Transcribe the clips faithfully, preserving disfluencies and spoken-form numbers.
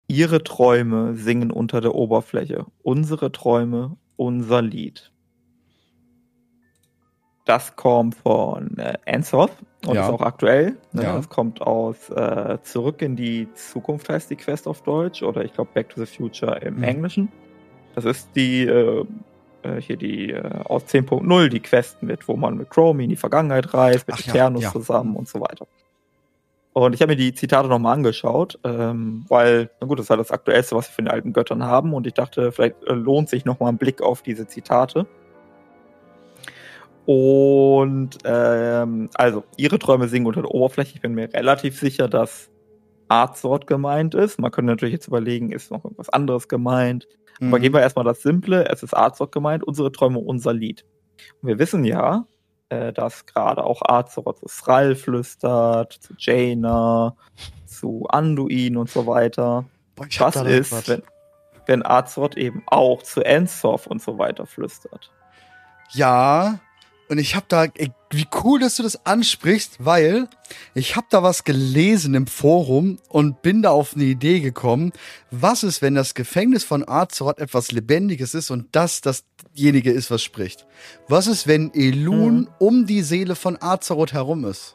Ihre Träume singen unter der Oberfläche. Unsere Träume, unser Lied. Das kommt von äh, Ansoff und Ja. ist auch aktuell. Ne? Ja. Das kommt aus äh, Zurück in die Zukunft heißt die Quest auf Deutsch oder ich glaube Back to the Future im Mhm. Englischen. Das ist die äh, äh, hier die äh, aus zehn Punkt null die Quest mit, wo man mit Chromie in die Vergangenheit reist, mit Ach ja, Eternus ja. zusammen und so weiter. Und ich habe mir die Zitate nochmal angeschaut, ähm, weil, na gut, das ist halt das Aktuellste, was wir von den alten Göttern haben und ich dachte, vielleicht äh, lohnt sich nochmal ein Blick auf diese Zitate. Und ähm, also, ihre Träume singen unter der Oberfläche. Ich bin mir relativ sicher, dass Azeroth gemeint ist. Man könnte natürlich jetzt überlegen, ist noch irgendwas anderes gemeint. Mhm. Aber gehen wir erstmal das Simple. Es ist Azeroth gemeint, unsere Träume, unser Lied. Und wir wissen ja, äh, dass gerade auch Azeroth zu Thrall flüstert, zu Jaina, zu Anduin und so weiter. Boah, ich hab Was da ist, was. wenn, wenn Azeroth eben auch zu Ansoff und so weiter flüstert? Ja, und ich hab da, ey, wie cool, dass du das ansprichst, weil ich hab da was gelesen im Forum und bin da auf eine Idee gekommen. Was ist, wenn das Gefängnis von Azeroth etwas Lebendiges ist und das dasjenige ist, was spricht? Was ist, wenn Elun Mhm. um die Seele von Azeroth herum ist?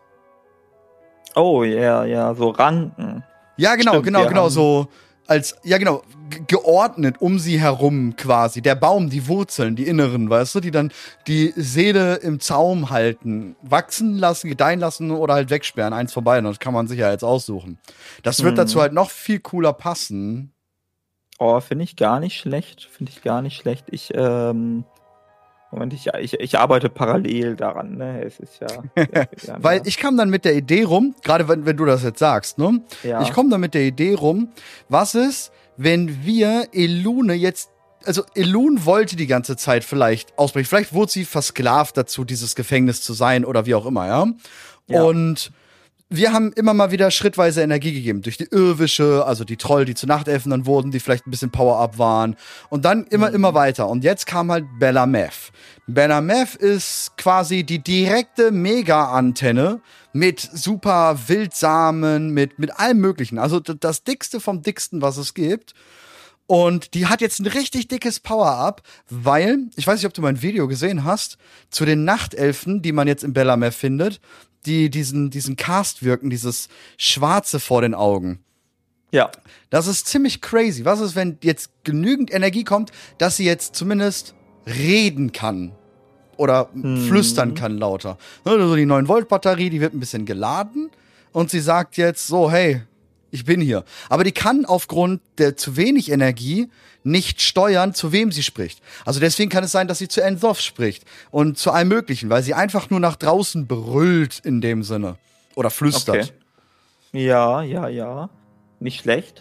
Oh, ja, ja, so Ranken. Ja, genau, Stimmt, genau, wir genau, haben- so als, ja genau, ge- geordnet um sie herum quasi. Der Baum, die Wurzeln, die inneren, weißt du, die dann die Seele im Zaum halten, wachsen lassen, gedeihen lassen oder halt wegsperren, eins von beiden, das kann man sich ja jetzt aussuchen. Das wird Hm. dazu halt noch viel cooler passen. Oh, finde ich gar nicht schlecht. Finde ich gar nicht schlecht. Ich, ähm, Moment, ich, ich, ich arbeite parallel daran, ne? Es ist ja. ja, ja Weil ich kam dann mit der Idee rum, gerade wenn, wenn du das jetzt sagst, ne? ja. Ich komme dann mit der Idee rum, was ist, wenn wir Elune jetzt, also Elune wollte die ganze Zeit vielleicht ausbrechen, vielleicht wurde sie versklavt dazu, dieses Gefängnis zu sein oder wie auch immer, ja? Ja. Und wir haben immer mal wieder schrittweise Energie gegeben. Durch die Irrwische, also die Troll, die zu Nachtelfen dann wurden, die vielleicht ein bisschen Power-Up waren. Und dann immer, Mhm. immer weiter. Und jetzt kam halt Belameth. Belameth ist quasi die direkte Mega-Antenne mit super Wildsamen, mit, mit allem Möglichen. Also d- das dickste vom dicksten, was es gibt. Und die hat jetzt ein richtig dickes Power-Up, weil, ich weiß nicht, ob du mein Video gesehen hast, zu den Nachtelfen, die man jetzt in Belameth findet, die diesen, diesen Cast wirken, dieses Schwarze vor den Augen. Ja. Das ist ziemlich crazy. Was ist, wenn jetzt genügend Energie kommt, dass sie jetzt zumindest reden kann? Oder Hm. flüstern kann lauter. Also die neun Volt Batterie, die wird ein bisschen geladen und sie sagt jetzt so, hey, ich bin hier. Aber die kann aufgrund der zu wenig Energie nicht steuern, zu wem sie spricht. Also deswegen kann es sein, dass sie zu Ansoff spricht und zu allem Möglichen, weil sie einfach nur nach draußen brüllt in dem Sinne. Oder flüstert. Okay. Ja, ja, ja. Nicht schlecht.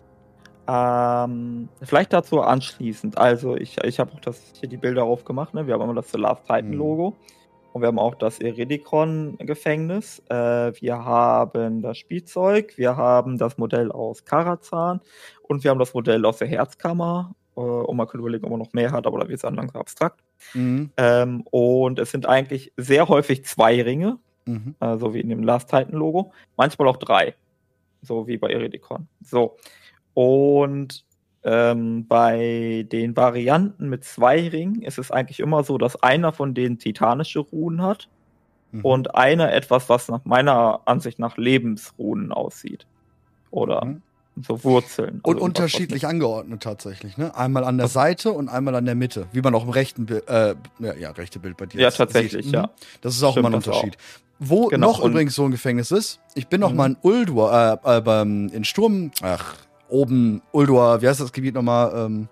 Ähm, vielleicht dazu anschließend. Also, ich, ich habe auch das, hier die Bilder aufgemacht. Ne? Wir haben immer das The Last Titan-Logo. Und wir haben auch das Eridikon-Gefängnis. Äh, wir haben das Spielzeug. Wir haben das Modell aus Karazhan. Und wir haben das Modell aus der Herzkammer. Äh, und man könnte überlegen, ob man noch mehr hat, aber da wird es dann langsam abstrakt. Mhm. Ähm, und es sind eigentlich sehr häufig zwei Ringe. Mhm. äh, so wie in dem Last Titan-Logo. Manchmal auch drei. So wie bei Eridikon. So. Und ähm, bei den Varianten mit zwei Ringen ist es eigentlich immer so, dass einer von denen titanische Runen hat Mhm. und einer etwas, was nach meiner Ansicht nach Lebensrunen aussieht. Oder Mhm. so Wurzeln. Und Also irgendwas, unterschiedlich was angeordnet tatsächlich, ne? Einmal an der Was- Seite und einmal an der Mitte. Wie man auch im rechten Bild, äh, ja, ja, rechte Bild bei dir Ja, jetzt tatsächlich, sieht. ja. Mhm. Das ist auch Stimmt, immer ein das auch. Unterschied. Wo Genau, noch und- übrigens so ein Gefängnis ist, ich bin noch Mhm. mal in Uldur, äh, äh, beim, in Sturm, ach, oben Uldur, wie heißt das Gebiet nochmal? Ähm,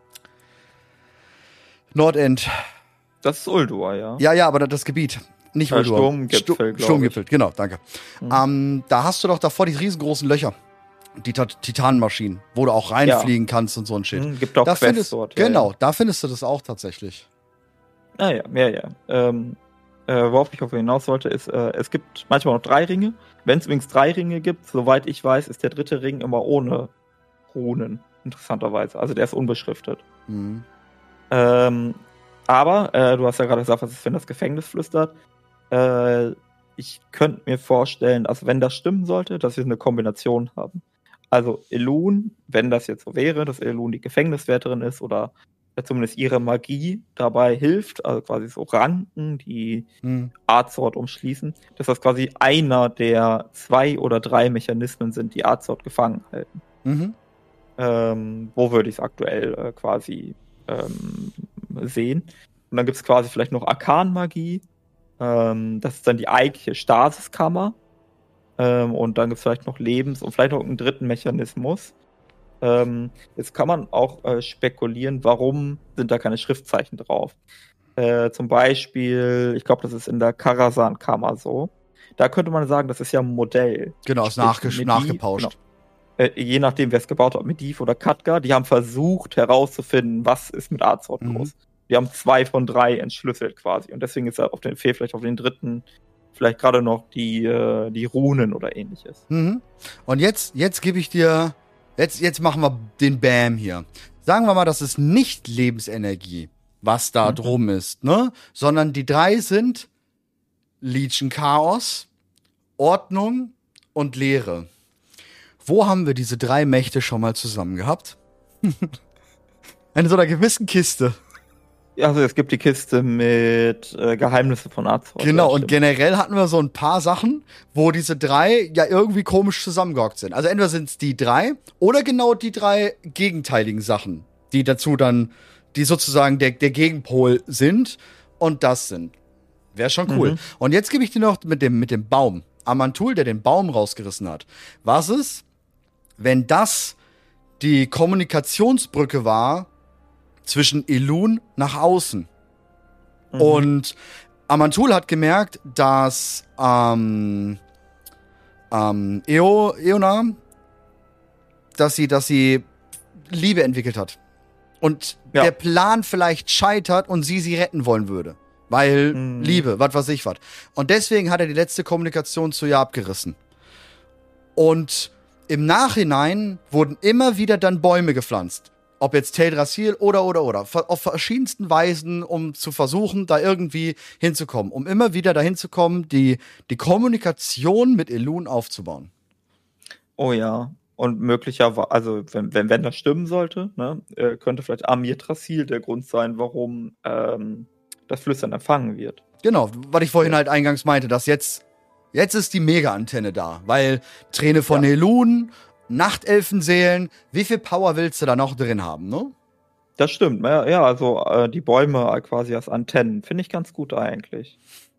Nordend. Das ist Uldur, ja. Ja, ja, aber das, das Gebiet. Nicht Äh, Uldur. Sturmgipfel, Stu- glaub ich. Sturmgipfel, genau, danke. Mhm. Ähm, da hast du doch davor die riesengroßen Löcher. Die Ta- Titanmaschinen, wo du auch reinfliegen kannst und so ein Shit. Mhm, gibt auch Da Quests findest, dort. Ja, genau, Ja. da findest du das auch tatsächlich. Ah ja, ja, ja. Ähm, äh, worauf ich auf hinaus wollte, ist, äh, es gibt manchmal noch drei Ringe. Wenn es übrigens drei Ringe gibt, soweit ich weiß, ist der dritte Ring immer ohne Runen, interessanterweise. Also der ist unbeschriftet. Mhm. Ähm, aber, äh, du hast ja gerade gesagt, was ist, wenn das Gefängnis flüstert. Äh, ich könnte mir vorstellen, also wenn das stimmen sollte, dass wir eine Kombination haben Also Elune, wenn das jetzt so wäre, dass Elune die Gefängniswärterin ist oder zumindest ihre Magie dabei hilft, also quasi so Ranken, die hm. Azeroth umschließen, dass das quasi einer der zwei oder drei Mechanismen sind, die Azeroth gefangen halten. Mhm. Ähm, wo würde ich es aktuell äh, quasi ähm, sehen? Und dann gibt es quasi vielleicht noch Arkanmagie. Ähm, das ist dann die eigentliche Stasiskammer. Ähm, und dann gibt es vielleicht noch Lebens- und vielleicht noch einen dritten Mechanismus. Ähm, jetzt kann man auch äh, spekulieren, warum sind da keine Schriftzeichen drauf. Äh, zum Beispiel, ich glaube, das ist in der Karasan-Kammer so. Da könnte man sagen, das ist ja ein Modell. Genau, ist nachges- nachgepauscht. Genau. Äh, je nachdem, wer es gebaut hat, Medivh oder Khadgar, die haben versucht herauszufinden, was ist mit Azeroth mhm. los. Die haben zwei von drei entschlüsselt quasi. Und deswegen ist er auf den, fehlt vielleicht auf den dritten vielleicht gerade noch die, äh, die Runen oder ähnliches. Mhm. Und jetzt, jetzt gebe ich dir Jetzt, jetzt machen wir den Bam hier. Sagen wir mal, das ist nicht Lebensenergie, was da mhm. drum ist, ne? Sondern die drei sind Legion Chaos, Ordnung und Leere. Wo haben wir diese drei Mächte schon mal zusammen gehabt? In so einer gewissen Kiste. Also es gibt die Kiste mit äh, Geheimnisse von Azeroth. Genau, ja, und generell hatten wir so ein paar Sachen, wo diese drei ja irgendwie komisch zusammengehockt sind. Also entweder sind es die drei oder genau die drei gegenteiligen Sachen, die dazu dann, die sozusagen der, der Gegenpol sind und das sind. Wäre schon cool. Mhm. Und jetzt gebe ich dir noch mit dem, mit dem Baum. Amantul, der den Baum rausgerissen hat. Was ist, wenn das die Kommunikationsbrücke war zwischen Elune nach außen. Mhm. Und Amantul hat gemerkt, dass ähm, ähm, Eo, Eona, dass sie, dass sie Liebe entwickelt hat. Und ja. der Plan vielleicht scheitert und sie sie retten wollen würde. Weil mhm. Liebe, was weiß ich was. Und deswegen hat er die letzte Kommunikation zu ihr abgerissen. Und im Nachhinein wurden immer wieder dann Bäume gepflanzt. Ob jetzt Teldrassil oder, oder, oder. Auf verschiedensten Weisen, um zu versuchen, da irgendwie hinzukommen. Um immer wieder dahin zu kommen, die, die Kommunikation mit Elune aufzubauen. Oh ja. Und möglicherweise, also wenn, wenn, wenn das stimmen sollte, ne, könnte vielleicht Amirtrasil der Grund sein, warum ähm, das Flüstern empfangen wird. Genau, was ich vorhin ja. halt eingangs meinte, dass jetzt, jetzt ist die Mega-Antenne da. Weil Träne von ja. Elune, Nachtelfenseelen, wie viel Power willst du da noch drin haben, ne? Das stimmt, ja, also äh, die Bäume quasi als Antennen, finde ich ganz gut eigentlich.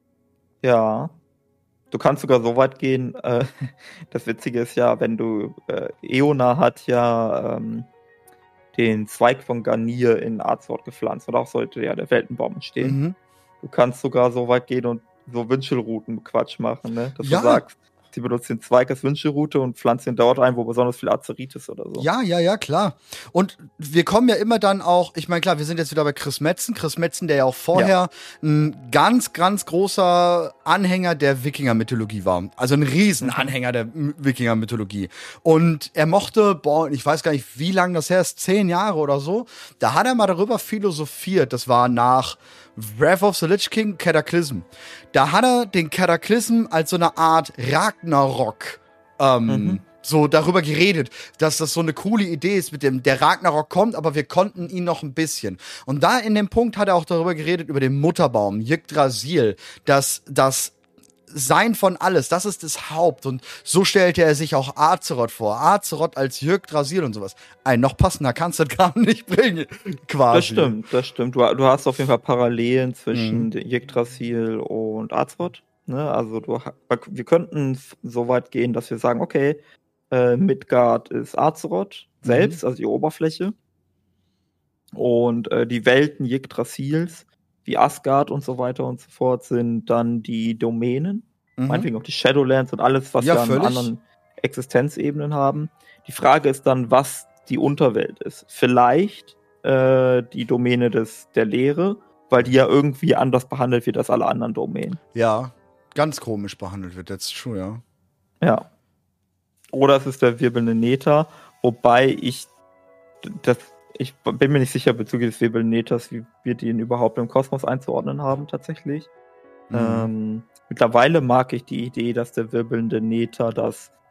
Ja. Du kannst sogar so weit gehen, äh, das Witzige ist ja, wenn du, äh, Eona hat ja ähm, den Zweig von Garnier in Azeroth gepflanzt, und auch sollte ja der Weltenbaum entstehen. Mhm. Du kannst sogar so weit gehen und so Wünschelruten-Quatsch machen, ne? Dass ja. du sagst, sie benutzt den Zweig als Wünschelrute und pflanzt ihn dort ein, wo besonders viel Azerit ist oder so. Ja, ja, ja, klar. Und wir kommen ja immer dann auch, ich meine, klar, wir sind jetzt wieder bei Chris Metzen. Chris Metzen, der ja auch vorher ja. ein ganz, ganz großer Anhänger der Wikinger-Mythologie war. Also ein Riesenanhänger der Wikinger-Mythologie. Und er mochte, boah, ich weiß gar nicht, wie lange das her ist, zehn Jahre oder so, da hat er mal darüber philosophiert. Das war nach Wrath of the Lich King, Cataclysm. Da hat er den Cataclysm als so eine Art Ragnarok ähm, mhm. so darüber geredet, dass das so eine coole Idee ist, mit dem der Ragnarok kommt, aber wir konnten ihn noch ein bisschen. Und da in dem Punkt hat er auch darüber geredet, über den Mutterbaum, Yggdrasil, dass das Sein von alles, das ist das Haupt. Und so stellte er sich auch Azeroth vor. Azeroth als Yggdrasil und sowas. Ein noch passender kannst du das gar nicht bringen, quasi. Das stimmt, das stimmt. Du, du hast auf jeden Fall Parallelen zwischen mhm. Yggdrasil und Azeroth. Ne? Also du, wir könnten so weit gehen, dass wir sagen, okay, äh, Midgard ist Azeroth mhm. selbst, also die Oberfläche. Und äh, die Welten Yggdrasils wie Asgard und so weiter und so fort, sind dann die Domänen. Mhm. Meinetwegen auch die Shadowlands und alles, was ja, wir an völlig. anderen Existenzebenen haben. Die Frage ist dann, was die Unterwelt ist. Vielleicht äh, die Domäne des, der Leere, weil die ja irgendwie anders behandelt wird als alle anderen Domänen. Ja, ganz komisch behandelt wird, that's true, ja. Ja. Oder es ist der wirbelnde Nether, wobei ich das Ich bin mir nicht sicher bezüglich des Wirbelneters, wie wir den überhaupt im Kosmos einzuordnen haben, tatsächlich. Mhm. Ähm, mittlerweile mag ich die Idee, dass der wirbelnde Nether das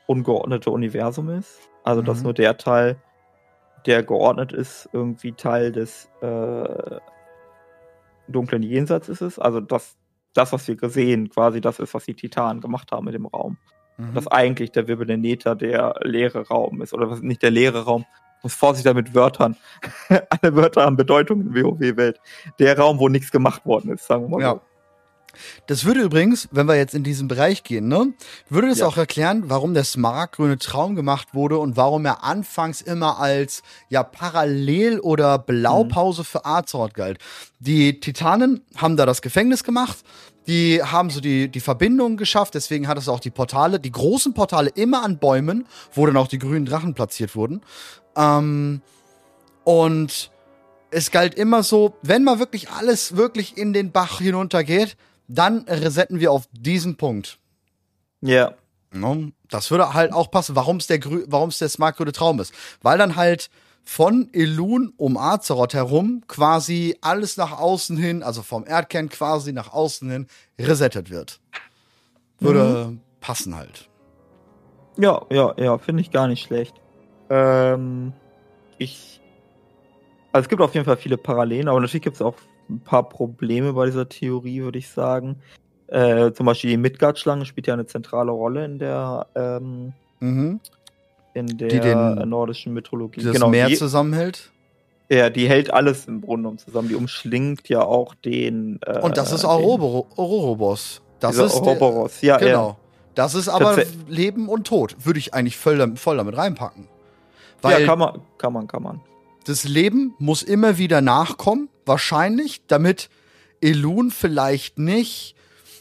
ungeordnete Universum ist. Also, mhm. dass nur der Teil, der geordnet ist, irgendwie Teil des äh, dunklen Jenseits ist es. Also, dass das, was wir gesehen, quasi das ist, was die Titanen gemacht haben mit dem Raum. Mhm. Dass eigentlich der wirbelnde Nether der leere Raum ist. Oder was, nicht der leere Raum. Ich muss vorsichtig mit Wörtern. Alle Wörter haben Bedeutung in WoW-Welt. Der Raum, wo nichts gemacht worden ist, sagen wir mal ja. so. Das würde übrigens, wenn wir jetzt in diesen Bereich gehen, ne, würde das ja. auch erklären, warum der smaragdgrüne Traum gemacht wurde und warum er anfangs immer als ja Parallel- oder Blaupause mhm. für Azeroth galt. Die Titanen haben da das Gefängnis gemacht, die haben so die, die Verbindung geschafft, deswegen hat es auch die Portale, die großen Portale immer an Bäumen, wo dann auch die grünen Drachen platziert wurden. Ähm, und es galt immer so, wenn mal wirklich alles wirklich in den Bach hinuntergeht, dann resetten wir auf diesen Punkt. Ja. Yeah. Das würde halt auch passen, warum es der, Grü- warum's der smaragdgrüne Traum ist. Weil dann halt von Elun um Azeroth herum quasi alles nach außen hin, also vom Erdkern quasi nach außen hin, resettet wird. Würde mhm. passen halt. Ja, ja, ja, finde ich gar nicht schlecht. Ähm, ich Also es gibt auf jeden Fall viele Parallelen, aber natürlich gibt es auch ein paar Probleme bei dieser Theorie, würde ich sagen. Äh, zum Beispiel die Midgard-Schlange spielt ja eine zentrale Rolle in der ähm, mhm. in der die den, nordischen Mythologie. Die das genau, Meer die, zusammenhält? Ja, die hält alles im Grunde genommen zusammen. Die umschlingt ja auch den äh, Und das ist Aurobor- Ouroboros. Das ist Ouroboros, ja, genau. Ja. Das ist aber Tats- Leben und Tod. Würde ich eigentlich voll, voll damit reinpacken. Weil ja, kann man, kann man, kann man. Das Leben muss immer wieder nachkommen, wahrscheinlich, damit Elun vielleicht nicht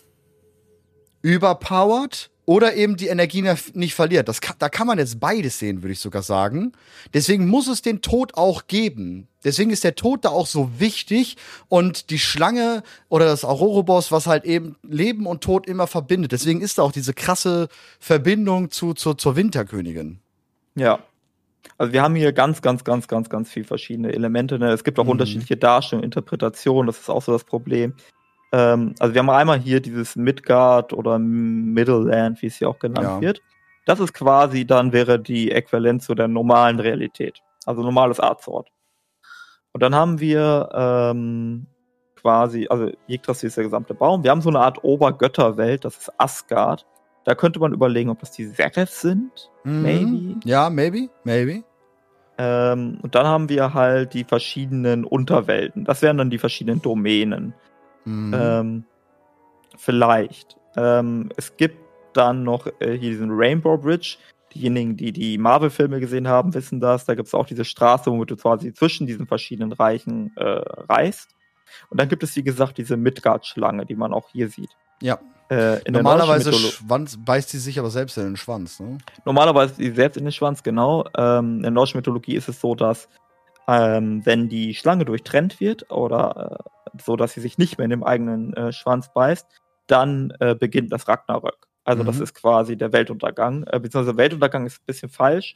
überpowert oder eben die Energie nicht verliert. Das kann, da kann man jetzt beides sehen, würde ich sogar sagen. Deswegen muss es den Tod auch geben. Deswegen ist der Tod da auch so wichtig und die Schlange oder das Ouroboros, was halt eben Leben und Tod immer verbindet. Deswegen ist da auch diese krasse Verbindung zu, zu, zur Winterkönigin. Ja. Also wir haben hier ganz, ganz, ganz, ganz, ganz viele verschiedene Elemente. Ne? Es gibt auch mhm. unterschiedliche Darstellungen, Interpretationen, das ist auch so das Problem. Ähm, also wir haben einmal hier dieses Midgard oder Middle Land, wie es hier auch genannt ja. wird. Das ist quasi, dann wäre die Äquivalenz zu der normalen Realität. Also normales Azeroth. Und dann haben wir ähm, quasi, also Yggdrasil ist der gesamte Baum. Wir haben so eine Art Obergötterwelt, das ist Asgard. Da könnte man überlegen, ob das die Sereth sind. Mhm. Maybe. Ja, maybe, maybe. Ähm, und dann haben wir halt die verschiedenen Unterwelten. Das wären dann die verschiedenen Domänen. Mhm. Ähm, vielleicht. Ähm, es gibt dann noch äh, hier diesen Rainbow Bridge. Diejenigen, die die Marvel-Filme gesehen haben, wissen das. Da gibt es auch diese Straße, womit du quasi zwischen diesen verschiedenen Reichen äh, reist. Und dann gibt es, wie gesagt, diese Midgard-Schlange, die man auch hier sieht. Ja. Äh, in Normalerweise Schwanz, beißt sie sich aber selbst in den Schwanz, ne? Normalerweise sie selbst in den Schwanz, genau. Ähm, in der nordischen Mythologie ist es so, dass ähm, wenn die Schlange durchtrennt wird oder äh, so, dass sie sich nicht mehr in dem eigenen äh, Schwanz beißt, dann äh, beginnt das Ragnarök. Also mhm. das ist quasi der Weltuntergang. Äh, beziehungsweise Weltuntergang ist ein bisschen falsch.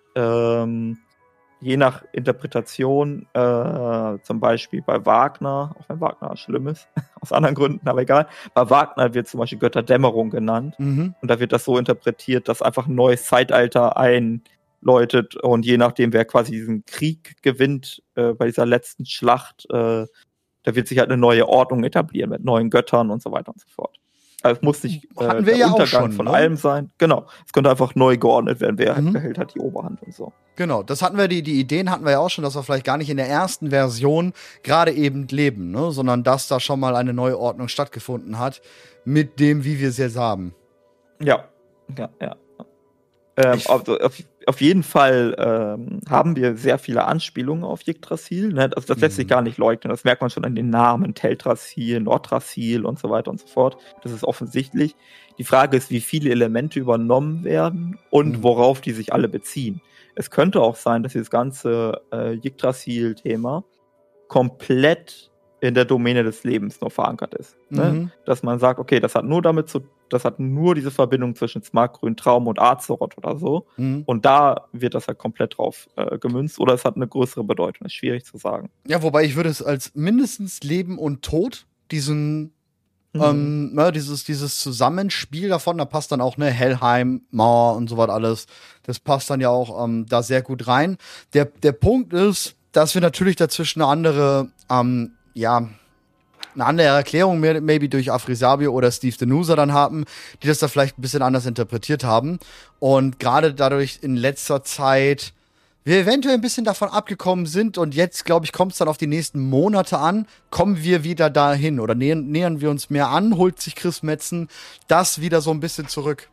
Ähm, je nach Interpretation, äh, zum Beispiel bei Wagner, auch wenn Wagner schlimm ist, aus anderen Gründen, aber egal, bei Wagner wird zum Beispiel Götterdämmerung genannt. Mhm. Und da wird das so interpretiert, dass einfach ein neues Zeitalter einläutet und je nachdem, wer quasi diesen Krieg gewinnt, äh, bei dieser letzten Schlacht, äh, da wird sich halt eine neue Ordnung etablieren mit neuen Göttern und so weiter und so fort. Also es muss nicht äh, Hatten wir der ja Untergang auch schon, von ne? allem sein. Genau. Es könnte einfach neu geordnet werden, wer Mhm. behält halt die Oberhand und so. Genau, das hatten wir, die, die Ideen hatten wir ja auch schon, dass wir vielleicht gar nicht in der ersten Version gerade eben leben, ne? Sondern dass da schon mal eine neue Ordnung stattgefunden hat, mit dem, wie wir es jetzt haben. Ja, ja, ja. Ähm, also auf, auf jeden Fall ähm, haben wir sehr viele Anspielungen auf Yggdrasil. Ne? Also das lässt sich Mhm. gar nicht leugnen. Das merkt man schon an den Namen. Teldrassil, Nordrassil und so weiter und so fort. Das ist offensichtlich. Die Frage ist, wie viele Elemente übernommen werden und Mhm. worauf die sich alle beziehen. Es könnte auch sein, dass dieses ganze äh, Yggdrasil-Thema komplett in der Domäne des Lebens nur verankert ist. Mhm. Ne? Dass man sagt, okay, das hat nur damit zu das hat nur diese Verbindung zwischen Smaragdgrün, Traum und Azeroth oder so. Mhm. Und da wird das halt komplett drauf äh, gemünzt oder es hat eine größere Bedeutung. Ist schwierig zu sagen. Ja, wobei ich würde es als mindestens Leben und Tod, diesen Mhm. Ähm, ne, dieses, dieses Zusammenspiel davon, da passt dann auch, ne, Helheim, Mauer und so was alles. Das passt dann ja auch ähm, da sehr gut rein. Der, der Punkt ist, dass wir natürlich dazwischen eine andere, ähm, ja, eine andere Erklärung, maybe durch Afrisabio oder Steve Denusa dann haben, die das da vielleicht ein bisschen anders interpretiert haben. Und gerade dadurch in letzter Zeit wir eventuell ein bisschen davon abgekommen sind und jetzt, glaube ich, kommt es dann auf die nächsten Monate an, kommen wir wieder dahin oder nähern, nähern wir uns mehr an, holt sich Chris Metzen das wieder so ein bisschen zurück.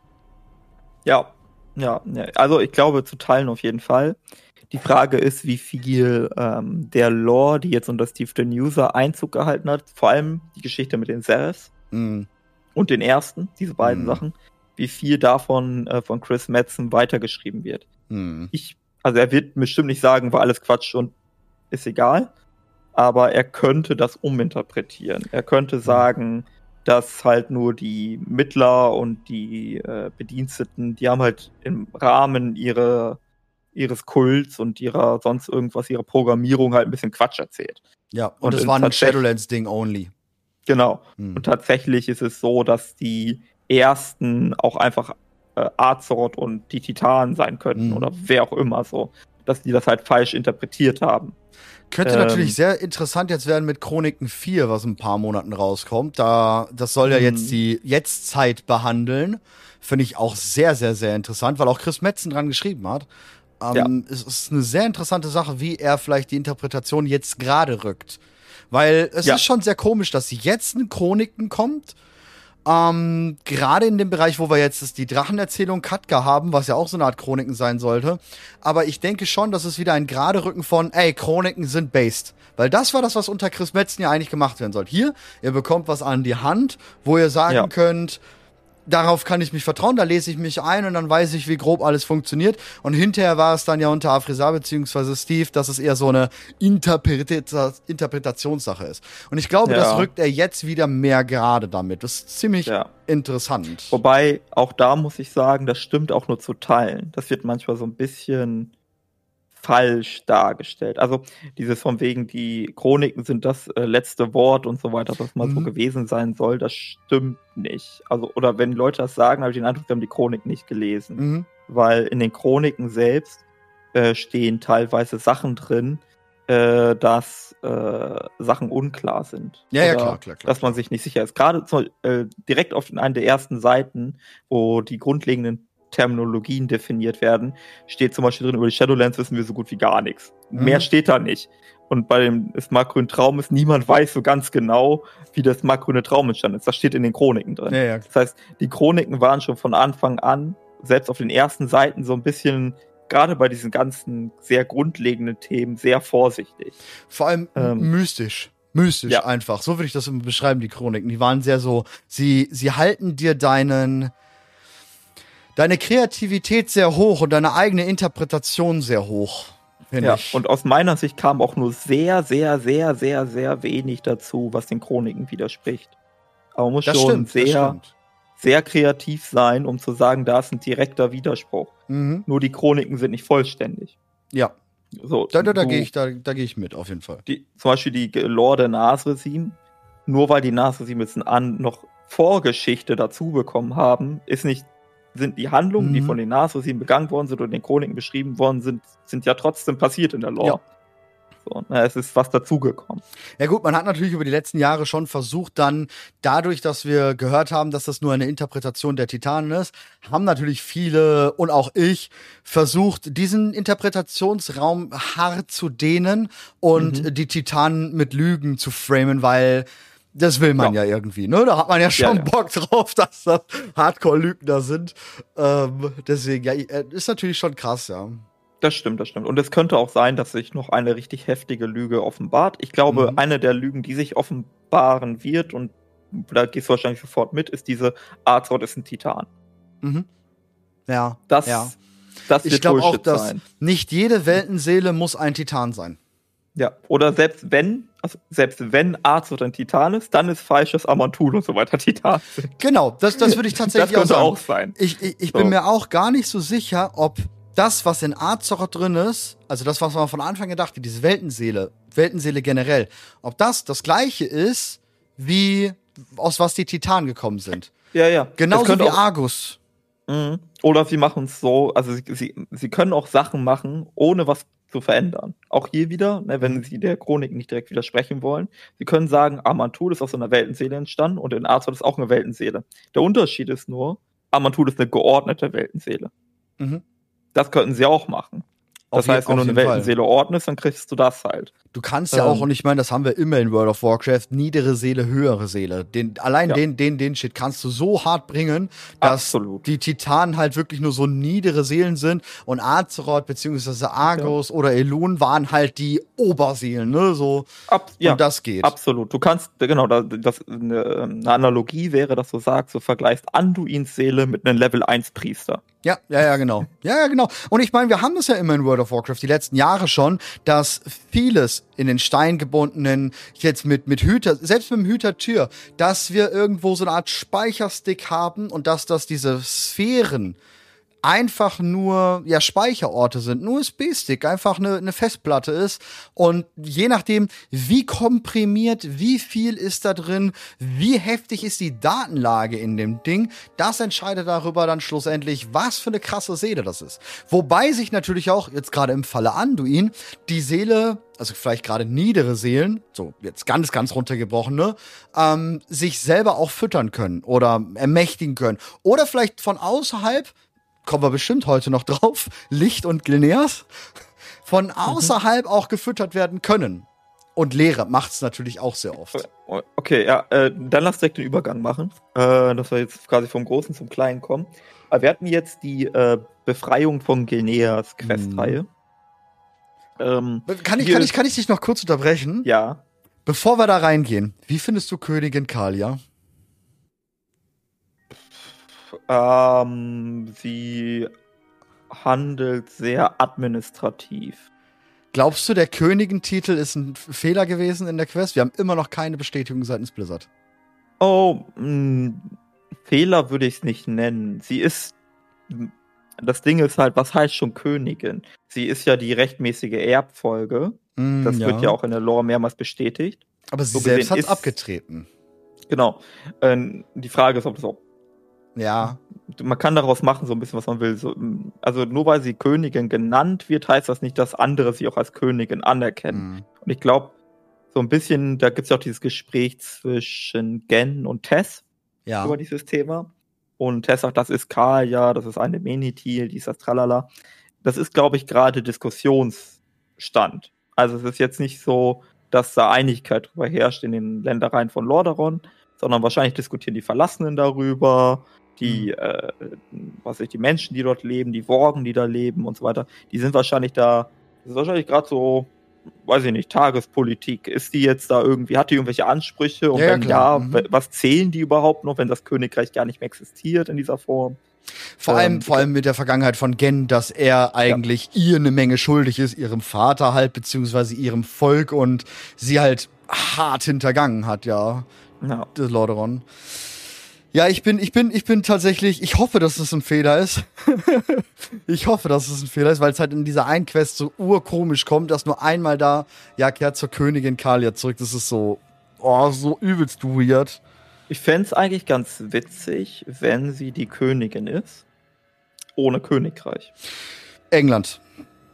Ja, ja, ja. Also ich glaube zu teilen auf jeden Fall. Die Frage ist, wie viel ähm, der Lore, die jetzt unter Steve Denusa Einzug gehalten hat, vor allem die Geschichte mit den Serifs mm. und den ersten, diese beiden Mm. Sachen, wie viel davon äh, von Chris Metzen weitergeschrieben wird. Mm. Ich Also er wird bestimmt nicht sagen, war alles Quatsch und ist egal, aber er könnte das uminterpretieren. Er könnte sagen, dass halt nur die Mittler und die äh, Bediensteten, die haben halt im Rahmen ihre, ihres Kults und ihrer sonst irgendwas, ihrer Programmierung halt ein bisschen Quatsch erzählt. Ja, und, Und es in war ein tatsächlich- Shadowlands-Ding only. Genau. Hm. Und tatsächlich ist es so, dass die ersten auch einfach äh, Azeroth und die Titanen sein könnten Mhm. oder wer auch immer so, dass die das halt falsch interpretiert haben. Könnte Ähm. natürlich sehr interessant jetzt werden mit Chroniken vier, was in ein paar Monaten rauskommt. Da, das soll ja Mhm. jetzt die Jetztzeit behandeln. Finde ich auch sehr, sehr, sehr interessant, weil auch Chris Metzen dran geschrieben hat. Ähm, Es ist eine sehr interessante Sache, wie er vielleicht die Interpretation jetzt gerade rückt. Weil es Ja. ist schon sehr komisch, dass jetzt ein Chroniken kommt. Ähm, gerade in dem Bereich, wo wir jetzt das- die Drachenerzählung Katka haben, was ja auch so eine Art Chroniken sein sollte. Aber ich denke schon, dass es wieder ein gerade Rücken von, ey, Chroniken sind based. Weil das war das, was unter Chris Metzen ja eigentlich gemacht werden sollte. Hier, ihr bekommt was an die Hand, wo ihr sagen Ja. könnt, darauf kann ich mich vertrauen, da lese ich mich ein und dann weiß ich, wie grob alles funktioniert. Und hinterher war es dann ja unter Afrisar beziehungsweise Steve, dass es eher so eine Interpreta- Interpretationssache ist. Und ich glaube, Ja. das rückt er jetzt wieder mehr gerade damit. Das ist ziemlich Ja. interessant. Wobei, auch da muss ich sagen, das stimmt auch nur zu teilen. Das wird manchmal so ein bisschen falsch dargestellt. Also dieses von wegen, die Chroniken sind das äh, letzte Wort und so weiter, was mal so Mhm. gewesen sein soll, das stimmt nicht. Also, oder wenn Leute das sagen, habe ich den Eindruck, sie haben die Chroniken nicht gelesen. Mhm. Weil in den Chroniken selbst äh, stehen teilweise Sachen drin, äh, dass äh, Sachen unklar sind. Ja, ja, Oder klar, klar, klar. dass man sich nicht sicher ist. Gerade zu, äh, direkt auf einer der ersten Seiten, wo die grundlegenden Terminologien definiert werden, steht zum Beispiel drin, über die Shadowlands wissen wir so gut wie gar nichts. Mhm. Mehr steht da nicht. Und bei dem Smartgrünen Traum ist, niemand weiß so ganz genau, wie das Smartgrüne Traum entstanden ist. Das steht in den Chroniken drin. Ja, ja. Das heißt, die Chroniken waren schon von Anfang an, selbst auf den ersten Seiten, so ein bisschen, gerade bei diesen ganzen sehr grundlegenden Themen, sehr vorsichtig. Vor allem Ähm, mystisch. Mystisch ja. einfach. So würde ich das immer beschreiben, die Chroniken. Die waren sehr so, sie, sie halten dir deinen, deine Kreativität sehr hoch und deine eigene Interpretation sehr hoch. Finde Ja, ich. und aus meiner Sicht kam auch nur sehr, sehr, sehr, sehr, sehr wenig dazu, was den Chroniken widerspricht. Aber man muss das schon stimmt, das sehr, stimmt. sehr kreativ sein, um zu sagen, da ist ein direkter Widerspruch. Mhm. Nur die Chroniken sind nicht vollständig. Ja, So, da, da, da du- gehe ich, da, da gehe ich mit, auf jeden Fall. die, zum Beispiel die Lore der Nasresim, nur weil die Nasresim jetzt an noch Vorgeschichte dazu bekommen haben, ist nicht, sind die Handlungen, die Mhm. von den Nasresim begangen worden sind und in den Chroniken beschrieben worden sind, sind ja trotzdem passiert in der Lore. Ja. So, na, es ist was dazugekommen. Ja gut, man hat natürlich über die letzten Jahre schon versucht, dann dadurch, dass wir gehört haben, dass das nur eine Interpretation der Titanen ist, haben natürlich viele und auch ich versucht, diesen Interpretationsraum hart zu dehnen und Mhm. die Titanen mit Lügen zu framen, weil das will man ja, ja irgendwie, ne? Da hat man ja schon Ja, ja. Bock drauf, dass das Hardcore-Lügen da sind. Ähm, deswegen, ja, ist natürlich schon krass, ja. Das stimmt, das stimmt. Und es könnte auch sein, dass sich noch eine richtig heftige Lüge offenbart. Ich glaube, Mhm. eine der Lügen, die sich offenbaren wird, und da gehst du wahrscheinlich sofort mit, ist diese Azeroth ist ein Titan. Mhm. Ja, Das, ja. das Ich wird glaube auch, Bullshit dass sein. nicht jede Weltenseele muss ein Titan sein. Ja, oder selbst wenn, also selbst wenn Azeroth ein Titan ist, dann ist falsch, dass Amantul und so weiter Titan sind. Genau, das, das würde ich tatsächlich Das könnte auch auch sagen. sein. Ich, ich, ich So. bin mir auch gar nicht so sicher, ob das, was in Azeroth drin ist, also das, was man von Anfang gedacht hat, diese Weltenseele, Weltenseele generell, ob das das gleiche ist, wie aus was die Titanen gekommen sind. Ja, ja. Genauso wie auch, Argus. Mhm. Oder sie machen es so, also sie, sie, sie können auch Sachen machen, ohne was zu verändern. Auch hier wieder, ne, wenn sie der Chronik nicht direkt widersprechen wollen. Sie können sagen, Amantul ist aus so einer Weltenseele entstanden und in Azeroth ist auch eine Weltenseele. Der Unterschied ist nur, Amantul ist eine geordnete Weltenseele. Mhm. Das könnten sie auch machen. Das Auf heißt, je- wenn auf du eine jeden Fall. Weltenseele ordnest, dann kriegst du das halt. Du kannst ja auch, Ähm. und ich meine, das haben wir immer in World of Warcraft, niedere Seele, höhere Seele. Den, allein Ja. den, den, den Shit kannst du so hart bringen, dass Absolut. die Titanen halt wirklich nur so niedere Seelen sind und Azeroth beziehungsweise Argus oder Elun waren halt die Oberseelen, ne, so. Ab, ja, und das geht. absolut. Du kannst, genau, das, das, eine, eine Analogie wäre, dass du sagst, du vergleichst Anduins Seele mit einem Level eins Priester. Ja, ja, ja, genau. Ja, ja, genau. Und ich meine, wir haben das ja immer in World of Warcraft die letzten Jahre schon, dass vieles in den Stein gebundenen, jetzt mit, mit Hüter, selbst mit dem Hütertür, dass wir irgendwo so eine Art Speicherstick haben und dass das diese Sphären einfach nur ja Speicherorte sind, ein U S B-Stick, einfach eine, eine Festplatte ist und je nachdem, wie komprimiert, wie viel ist da drin, wie heftig ist die Datenlage in dem Ding, das entscheidet darüber dann schlussendlich, was für eine krasse Seele das ist. Wobei sich natürlich auch, jetzt gerade im Falle Anduin, die Seele, also vielleicht gerade niedere Seelen, so jetzt ganz, ganz runtergebrochene, ähm, sich selber auch füttern können oder ermächtigen können. Oder vielleicht von außerhalb, kommen wir bestimmt heute noch drauf, Licht und Gilneas, von außerhalb mhm. auch gefüttert werden können. Und Leere macht's natürlich auch sehr oft. Okay, ja, äh, dann lass direkt den Übergang machen, äh, dass wir jetzt quasi vom Großen zum Kleinen kommen. Aber wir hatten jetzt die äh, Befreiung von Gilneas Questreihe. Mhm. Ähm, kann, ich, kann, ich, kann ich dich noch kurz unterbrechen? Ja. Bevor wir da reingehen, wie findest du Königin Kalia? Ähm, sie handelt sehr administrativ. Glaubst du, der Königentitel ist ein Fehler gewesen in der Quest? Wir haben immer noch keine Bestätigung seitens Blizzard. Oh, mh, Fehler würde ich es nicht nennen. Sie ist, das Ding ist halt, was heißt schon Königin? Sie ist ja die rechtmäßige Erbfolge. Mm, das ja. wird ja auch in der Lore mehrmals bestätigt. Aber sie so selbst hat es abgetreten. Genau. Ähm, die Frage ist, ob das auch Ja. Man kann daraus machen, so ein bisschen, was man will. So, also nur weil sie Königin genannt wird, heißt das nicht, dass andere sie auch als Königin anerkennen. Mhm. Und ich glaube, so ein bisschen, da gibt es ja auch dieses Gespräch zwischen Gen und Tess ja. über dieses Thema. Und Tess sagt, das ist Kalia, das ist eine Menethil, die ist das Tralala. Das ist, glaube ich, gerade Diskussionsstand. Also es ist jetzt nicht so, dass da Einigkeit darüber herrscht in den Ländereien von Lordaeron, sondern wahrscheinlich diskutieren die Verlassenen darüber, die, mhm. äh, was weiß ich, die Menschen, die dort leben, die Worgen, die da leben und so weiter, die sind wahrscheinlich da, das ist wahrscheinlich gerade so, weiß ich nicht, Tagespolitik. Ist die jetzt da irgendwie, hat die irgendwelche Ansprüche? Und ja, wenn ja, mhm. was zählen die überhaupt noch, wenn das Königreich gar nicht mehr existiert in dieser Form? Vor allem, ähm, vor allem mit der Vergangenheit von Gen, dass er eigentlich ja. ihr eine Menge schuldig ist, ihrem Vater halt, beziehungsweise ihrem Volk und sie halt hart hintergangen hat, ja. Ja. Das Lordaeron. Ja, ich bin, ich bin, ich bin tatsächlich, ich hoffe, dass es ein Fehler ist. ich hoffe, dass es ein Fehler ist, weil es halt in dieser einen Quest so urkomisch kommt, dass nur einmal da, ja, kehrt zur Königin Kalia zurück. Das ist so, oh, so übelst weird. Ich fände es eigentlich ganz witzig, wenn sie die Königin ist, ohne Königreich. England.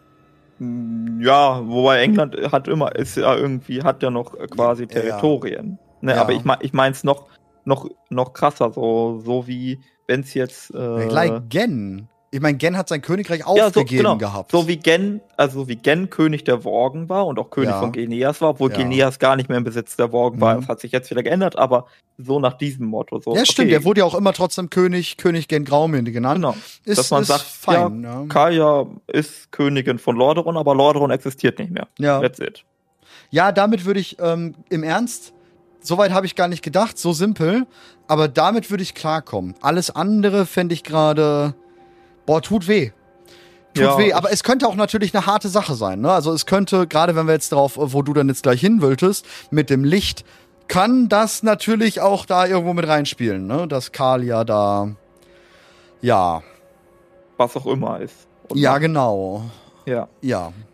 Ja, wobei England hat immer, ist ja irgendwie, hat ja noch quasi Territorien. Ja. Ne, ja. Aber ich, mein, ich meine es noch, noch, noch krasser, so, so wie, wenn es jetzt. Äh, Gleich Gen. Ich meine, Gen hat sein Königreich aufgegeben ja, so, genau. gehabt. So wie Gen, also wie Gen König der Worgen war und auch König ja. von Gilneas war, obwohl ja. Gilneas gar nicht mehr im Besitz der Worgen war. Mhm. Das hat sich jetzt wieder geändert, aber so nach diesem Motto. So, ja, stimmt, okay. der wurde ja auch immer trotzdem König, König Gen Grauminde genannt. Genau. Ist, dass man ist sagt, fein, ja, ja. Kalia ist Königin von Lordaeron, aber Lordaeron existiert nicht mehr. Ja. That's it. Ja, damit würde ich ähm, im Ernst, soweit habe ich gar nicht gedacht, so simpel, aber damit würde ich klarkommen. Alles andere fände ich gerade, boah, tut weh. Tut ja, weh, aber es könnte auch natürlich eine harte Sache sein, ne? Also es könnte, gerade wenn wir jetzt darauf, wo du dann jetzt gleich hin wolltest, mit dem Licht, kann das natürlich auch da irgendwo mit reinspielen, ne? Dass Kalia da, ja. Was auch immer ist. Und ja, genau. Ja. Ja.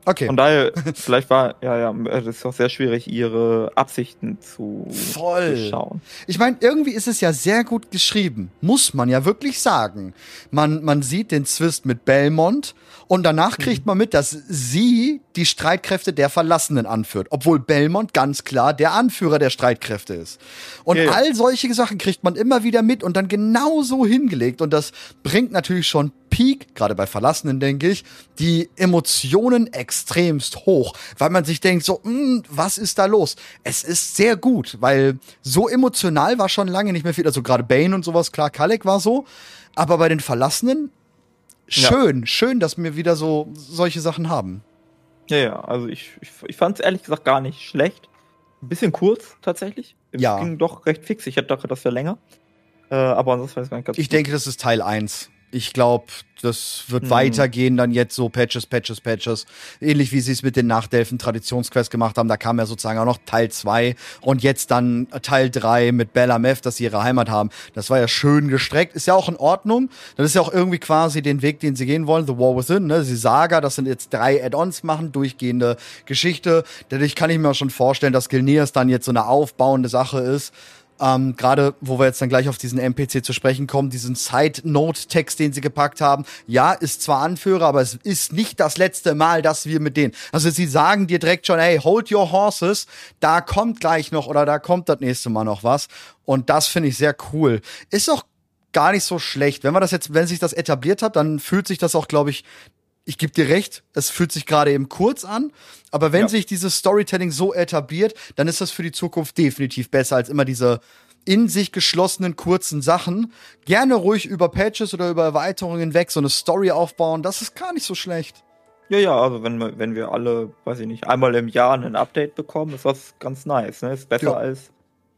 Okay. Von daher, vielleicht war, ja, ja, es ist auch sehr schwierig, ihre Absichten zu Voll. schauen. Ich meine, irgendwie ist es ja sehr gut geschrieben. Muss man ja wirklich sagen. Man, man sieht den Zwist mit Belmont und danach kriegt man mit, dass sie die Streitkräfte der Verlassenen anführt. Obwohl Belmont ganz klar der Anführer der Streitkräfte ist. Und Ja, ja. all solche Sachen kriegt man immer wieder mit und dann genau so hingelegt. Und das bringt natürlich schon Peak, gerade bei Verlassenen, denke ich, die Emotionen extremst hoch, weil man sich denkt so, mh, was ist da los? Es ist sehr gut, weil so emotional war schon lange nicht mehr viel, also gerade Bane und sowas, klar, Kalek war so, aber bei den Verlassenen, schön, ja. schön, dass wir wieder so solche Sachen haben. Ja, ja, also ich, ich, ich fand es ehrlich gesagt gar nicht schlecht. Ein bisschen kurz, tatsächlich. Es ja. ging doch recht fix, ich hätte gedacht, das wäre länger. Äh, aber ansonsten weiß ich gar nicht ganz Ich gut. denke, das ist Teil eins. Ich glaube, das wird Mhm. weitergehen, dann jetzt so Patches, Patches, Patches. Ähnlich wie sie es mit den Nachdelfen Traditionsquests gemacht haben. Da kam ja sozusagen auch noch Teil zwei und jetzt dann Teil drei mit Bella Meth, dass sie ihre Heimat haben. Das war ja schön gestreckt. Ist ja auch in Ordnung. Das ist ja auch irgendwie quasi den Weg, den sie gehen wollen. The War Within, ne? Sie Saga, das sind jetzt drei Add-ons machen, durchgehende Geschichte. Dadurch kann ich mir auch schon vorstellen, dass Gilneas dann jetzt so eine aufbauende Sache ist. Ähm, gerade, wo wir jetzt dann gleich auf diesen N P C zu sprechen kommen, diesen Side-Note-Text, den sie gepackt haben. Ja, ist zwar Anführer, aber es ist nicht das letzte Mal, dass wir mit denen, also sie sagen dir direkt schon, hey, hold your horses, da kommt gleich noch oder da kommt das nächste Mal noch was. Und das finde ich sehr cool. Ist auch gar nicht so schlecht. Wenn man das jetzt, wenn sich das etabliert hat, dann fühlt sich das auch, glaube ich, ich gebe dir recht, es fühlt sich gerade eben kurz an, aber wenn Ja. sich dieses Storytelling so etabliert, dann ist das für die Zukunft definitiv besser als immer diese in sich geschlossenen kurzen Sachen. Gerne ruhig über Patches oder über Erweiterungen hinweg so eine Story aufbauen, das ist gar nicht so schlecht. Ja, ja, also wenn wir, wenn wir alle, weiß ich nicht, einmal im Jahr ein Update bekommen, ist das ganz nice, ne? Ist besser Ja. als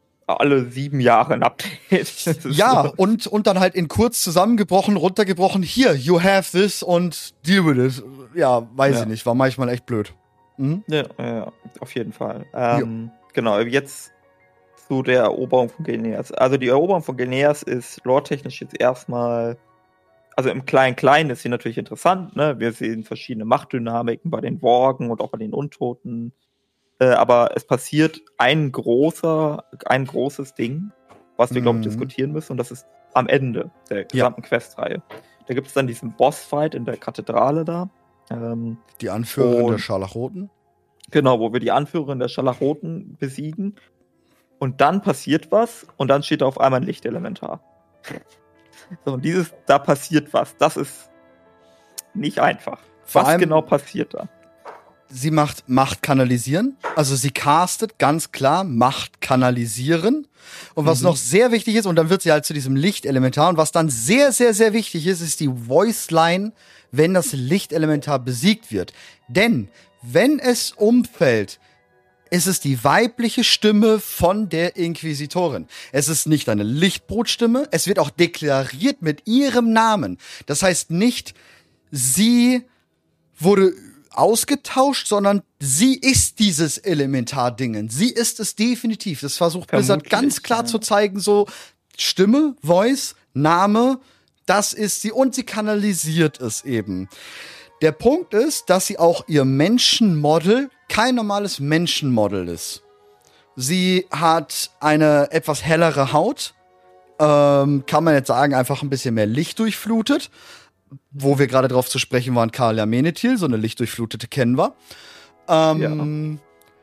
alle sieben Jahre ein Update. Das ist Ja, so. und, und dann halt in kurz zusammengebrochen, runtergebrochen, hier, you have this und deal with it. Ja, weiß Ja. ich nicht, war manchmal echt blöd. Mhm. Ja, ja, auf jeden Fall. Ähm, genau, jetzt zu der Eroberung von Gilneas. Also die Eroberung von Gilneas ist lore-technisch jetzt erstmal, also im Klein-Klein ist sie natürlich interessant, ne? Wir sehen verschiedene Machtdynamiken bei den Worgen und auch bei den Untoten. Äh, aber es passiert ein großer, ein großes Ding, was wir, glaube ich, Mhm. diskutieren müssen, und das ist am Ende der gesamten Questreihe. Da gibt es dann diesen Bossfight in der Kathedrale da. Ähm, Die Anführerin Und- der Scharlachroten. Genau, wo wir die Anführerin der Scharlachroten besiegen. Und dann passiert was und dann steht da auf einmal ein Lichtelementar. So, und dieses, da passiert was, das ist nicht einfach. Vor was allem- genau passiert da? Sie macht Macht kanalisieren. Also sie castet ganz klar Macht kanalisieren. Und was Mhm. noch sehr wichtig ist, und dann wird sie halt zu diesem Lichtelementar. Und was dann sehr, sehr, sehr wichtig ist, ist die Voiceline, wenn das Lichtelementar besiegt wird. Denn wenn es umfällt, ist es die weibliche Stimme von der Inquisitorin. Es ist nicht eine Lichtbrutstimme. Es wird auch deklariert mit ihrem Namen. Das heißt nicht, sie wurde ausgetauscht, sondern sie ist dieses Elementardingen. Sie ist es definitiv. Das versucht Blizzard Vermutlich, ganz klar ja. zu zeigen, so Stimme, Voice, Name, das ist sie und sie kanalisiert es eben. Der Punkt ist, dass sie auch ihr Menschenmodel kein normales Menschenmodel ist. Sie hat eine etwas hellere Haut, ähm, kann man jetzt sagen, einfach ein bisschen mehr Licht durchflutet. Wo wir gerade drauf zu sprechen waren, Kalia Menethil, so eine lichtdurchflutete kennen wir. Ähm,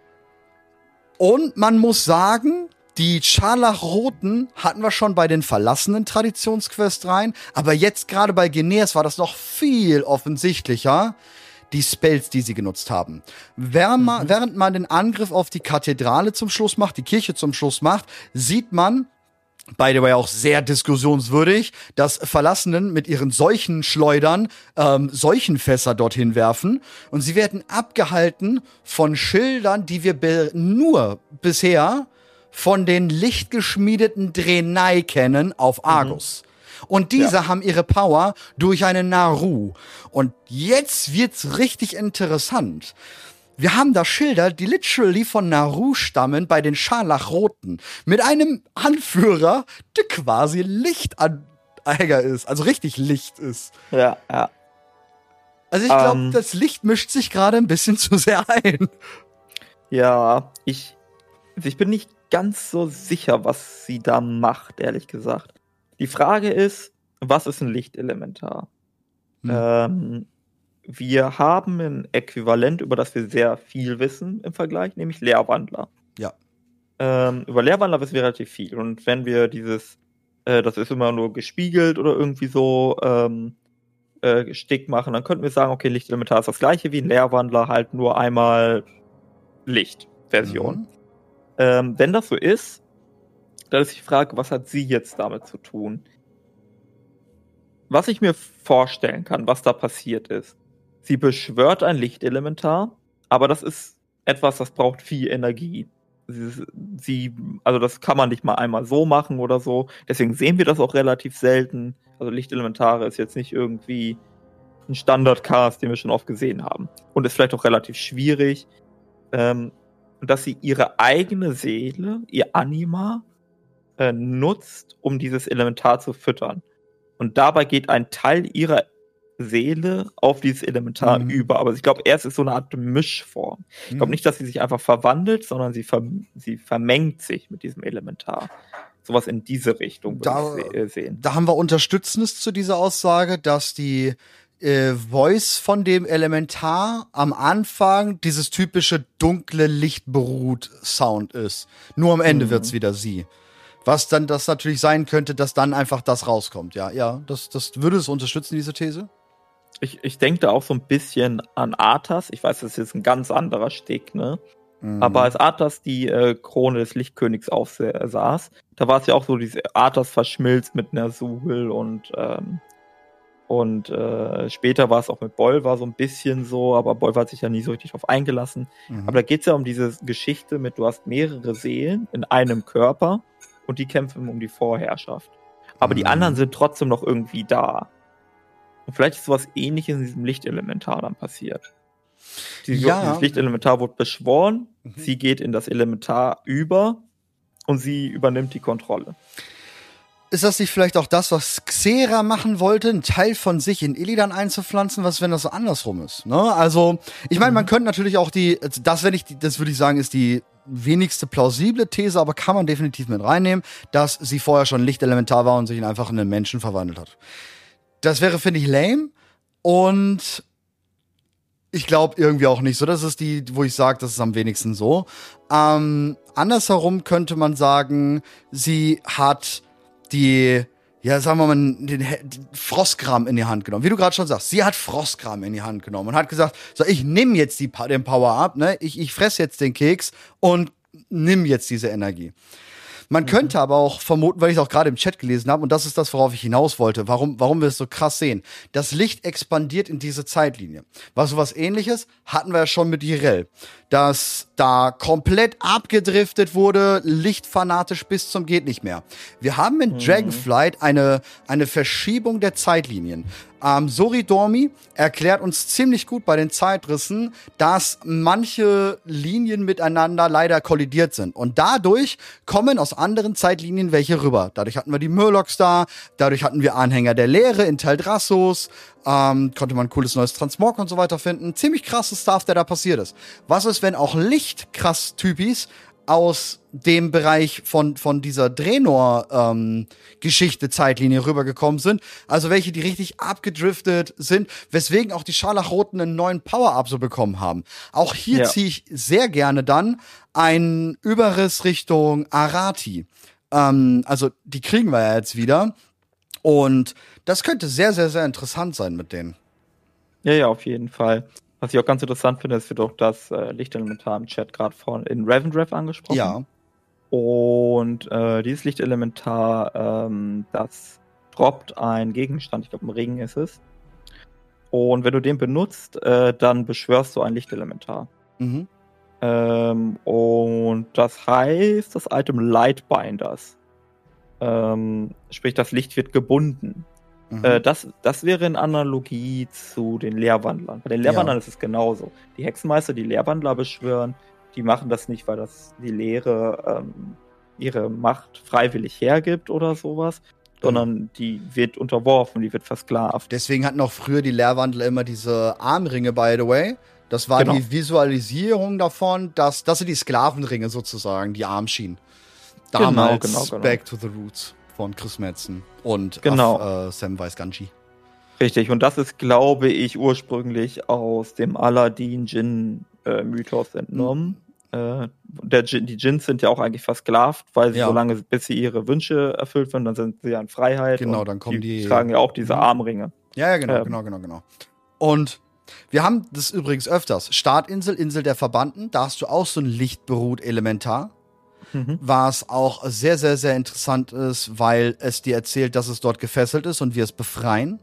Und man muss sagen, die Scharlachroten hatten wir schon bei den verlassenen Traditionsquest rein, aber jetzt gerade bei Gilneas war das noch viel offensichtlicher, die Spells, die sie genutzt haben. Während man, Mhm. während man den Angriff auf die Kathedrale zum Schluss macht, die Kirche zum Schluss macht, sieht man, by the way auch sehr diskussionswürdig, dass Verlassenen mit ihren Seuchenschleudern ähm, Seuchenfässer dorthin werfen und sie werden abgehalten von Schildern, die wir be- nur bisher von den lichtgeschmiedeten Draenei kennen auf Argus. Und diese haben ihre Power durch eine Naru. Und jetzt wird's richtig interessant. Wir haben da Schilder, die literally von Naru stammen bei den Scharlachroten. Mit einem Anführer, der quasi Lichtanhänger ist. Also richtig Licht ist. Ja, ja. Also ich glaube, Ähm, das Licht mischt sich gerade ein bisschen zu sehr ein. Ja, ich, also ich bin nicht ganz so sicher, was sie da macht, ehrlich gesagt. Die Frage ist, was ist ein Lichtelementar? Hm. Ähm, wir haben ein Äquivalent, über das wir sehr viel wissen im Vergleich, nämlich Leerwandler. Ja. Ähm, über Leerwandler wissen wir relativ viel. Und wenn wir dieses, äh, das ist immer nur gespiegelt oder irgendwie so ähm, äh, Stick machen, dann könnten wir sagen, okay, Lichtelementar ist das gleiche wie ein Leerwandler, halt nur einmal Lichtversion. Mhm. Ähm, wenn das so ist, dann ist die Frage, was hat sie jetzt damit zu tun? Was ich mir vorstellen kann, was da passiert ist. Sie beschwört ein Lichtelementar, aber das ist etwas, das braucht viel Energie. Sie, sie, also das kann man nicht mal einmal so machen oder so. Deswegen sehen wir das auch relativ selten. Also Lichtelementare ist jetzt nicht irgendwie ein Standard-Cast, den wir schon oft gesehen haben. Und ist vielleicht auch relativ schwierig. Ähm, dass sie ihre eigene Seele, ihr Anima, äh, nutzt, um dieses Elementar zu füttern. Und dabei geht ein Teil ihrer Seele auf dieses Elementar Mhm. über. Aber ich glaube, erst ist so eine Art Mischform. Ich glaube Mhm. nicht, dass sie sich einfach verwandelt, sondern sie, ver sie vermengt sich mit diesem Elementar. Sowas in diese Richtung würde Da, ich se äh, sehen. da haben wir Unterstützendes zu dieser Aussage, dass die äh, Voice von dem Elementar am Anfang dieses typische dunkle Lichtbrut-Sound ist. Nur am Ende Mhm. wird's wieder sie. Was dann das natürlich sein könnte, dass dann einfach das rauskommt. Ja, ja, das, das würde es unterstützen, diese These. Ich, ich denke da auch so ein bisschen an Arthas. Ich weiß, das ist jetzt ein ganz anderer Steg, ne? Mhm. Aber als Arthas die äh, Krone des Lichtkönigs aufsaß, da war es ja auch so, diese Arthas verschmilzt mit Ner'zhul und ähm, und äh, später war es auch mit Bolvar so ein bisschen so, aber Bolvar hat sich ja nie so richtig drauf eingelassen. Mhm. Aber da geht es ja um diese Geschichte mit, du hast mehrere Seelen in einem Körper und die kämpfen um die Vorherrschaft. Aber die Mhm. anderen sind trotzdem noch irgendwie da. Und vielleicht ist sowas Ähnliches in diesem Lichtelementar dann passiert. Die, Ja. Dieses Lichtelementar wurde beschworen, Mhm. sie geht in das Elementar über und sie übernimmt die Kontrolle. Ist das nicht vielleicht auch das, was Xera machen wollte, einen Teil von sich in Illidan einzupflanzen? Was, wenn das so andersrum ist? Ne? Also, ich meine, man könnte natürlich auch die, das, wenn ich, das würde ich sagen, ist die wenigste plausible These, aber kann man definitiv mit reinnehmen, dass sie vorher schon Lichtelementar war und sich in einfach in einen Menschen verwandelt hat. Das wäre, finde ich, lame. Und ich glaube irgendwie auch nicht so. Das ist die, wo ich sage, das ist am wenigsten so. Ähm, andersherum könnte man sagen, sie hat die, ja, sagen wir mal, den, den Frostgram in die Hand genommen. Wie du gerade schon sagst, sie hat Frostgram in die Hand genommen und hat gesagt, so, ich nehme jetzt die, den Power-Up, ne? Ich, ich fress jetzt den Keks und nimm jetzt diese Energie. Man mhm. könnte aber auch vermuten, weil ich es auch gerade im Chat gelesen habe, und das ist das, worauf ich hinaus wollte, warum, warum wir es so krass sehen. Das Licht expandiert in diese Zeitlinie. Was sowas Ähnliches hatten wir ja schon mit Jirel, dass da komplett abgedriftet wurde, lichtfanatisch bis zum geht nicht mehr. Wir haben in mhm. Dragonflight eine, eine Verschiebung der Zeitlinien. Ähm, Sori Dormi erklärt uns ziemlich gut bei den Zeitrissen, dass manche Linien miteinander leider kollidiert sind. Und dadurch kommen aus anderen Zeitlinien welche rüber. Dadurch hatten wir die Murlocs da, dadurch hatten wir Anhänger der Leere in Teldrassos, ähm, konnte man ein cooles neues Transmog und so weiter finden. Ziemlich krasses Stuff, der da passiert ist. Was ist, wenn auch Licht-Krass-Typis aus dem Bereich von, von dieser Draenor-Geschichte, ähm, Zeitlinie rübergekommen sind. Also welche, die richtig abgedriftet sind, weswegen auch die Scharlachroten einen neuen Power-Up so bekommen haben. Auch hier ja. ziehe ich sehr gerne dann einen Überriss Richtung Arati. Ähm, also die kriegen wir ja jetzt wieder. Und das könnte sehr, sehr, sehr interessant sein mit denen. Ja, ja, auf jeden Fall. Was ich auch ganz interessant finde, ist, wird auch das äh, Lichtelementar im Chat gerade von in Revendreth angesprochen. Ja. Und äh, dieses Lichtelementar, ähm, das droppt ein Gegenstand, ich glaube ein Ring ist es. Und wenn du den benutzt, äh, dann beschwörst du ein Lichtelementar. Mhm. Ähm, und das heißt, das Item Lightbinders. Ähm, sprich, das Licht wird gebunden. Mhm. Äh, das, das wäre in Analogie zu den Leerwandlern. Bei den Leerwandlern ja. ist es genauso. Die Hexenmeister, die Leerwandler beschwören, die machen das nicht, weil das die Leere ähm, ihre Macht freiwillig hergibt oder sowas, sondern die wird unterworfen, die wird versklavt. Deswegen hatten auch früher die Lehrwandler immer diese Armringe, by the way. Das war Genau. die Visualisierung davon, dass das sind die Sklavenringe sozusagen, die Armschienen. Damals genau, genau. Back to the Roots von Chris Metzen und Genau. Af, äh, Samwise Gamgee. Richtig, und das ist, glaube ich, ursprünglich aus dem Aladdin-Djinn-Mythos entnommen. Mhm. Äh, der Djinn, die Djinns sind ja auch eigentlich versklavt, weil sie Ja. so lange, bis sie ihre Wünsche erfüllt werden, dann sind sie ja in Freiheit. Genau, und dann kommen die. Die tragen ja auch diese Mhm. Armringe. Ja, ja, genau, Ähm. genau, genau, genau. Und wir haben das übrigens öfters. Startinsel, Insel der Verbannten, da hast du auch so ein Lichtberuht-Elementar. Mhm. Was auch sehr, sehr, sehr interessant ist, weil es dir erzählt, dass es dort gefesselt ist und wir es befreien.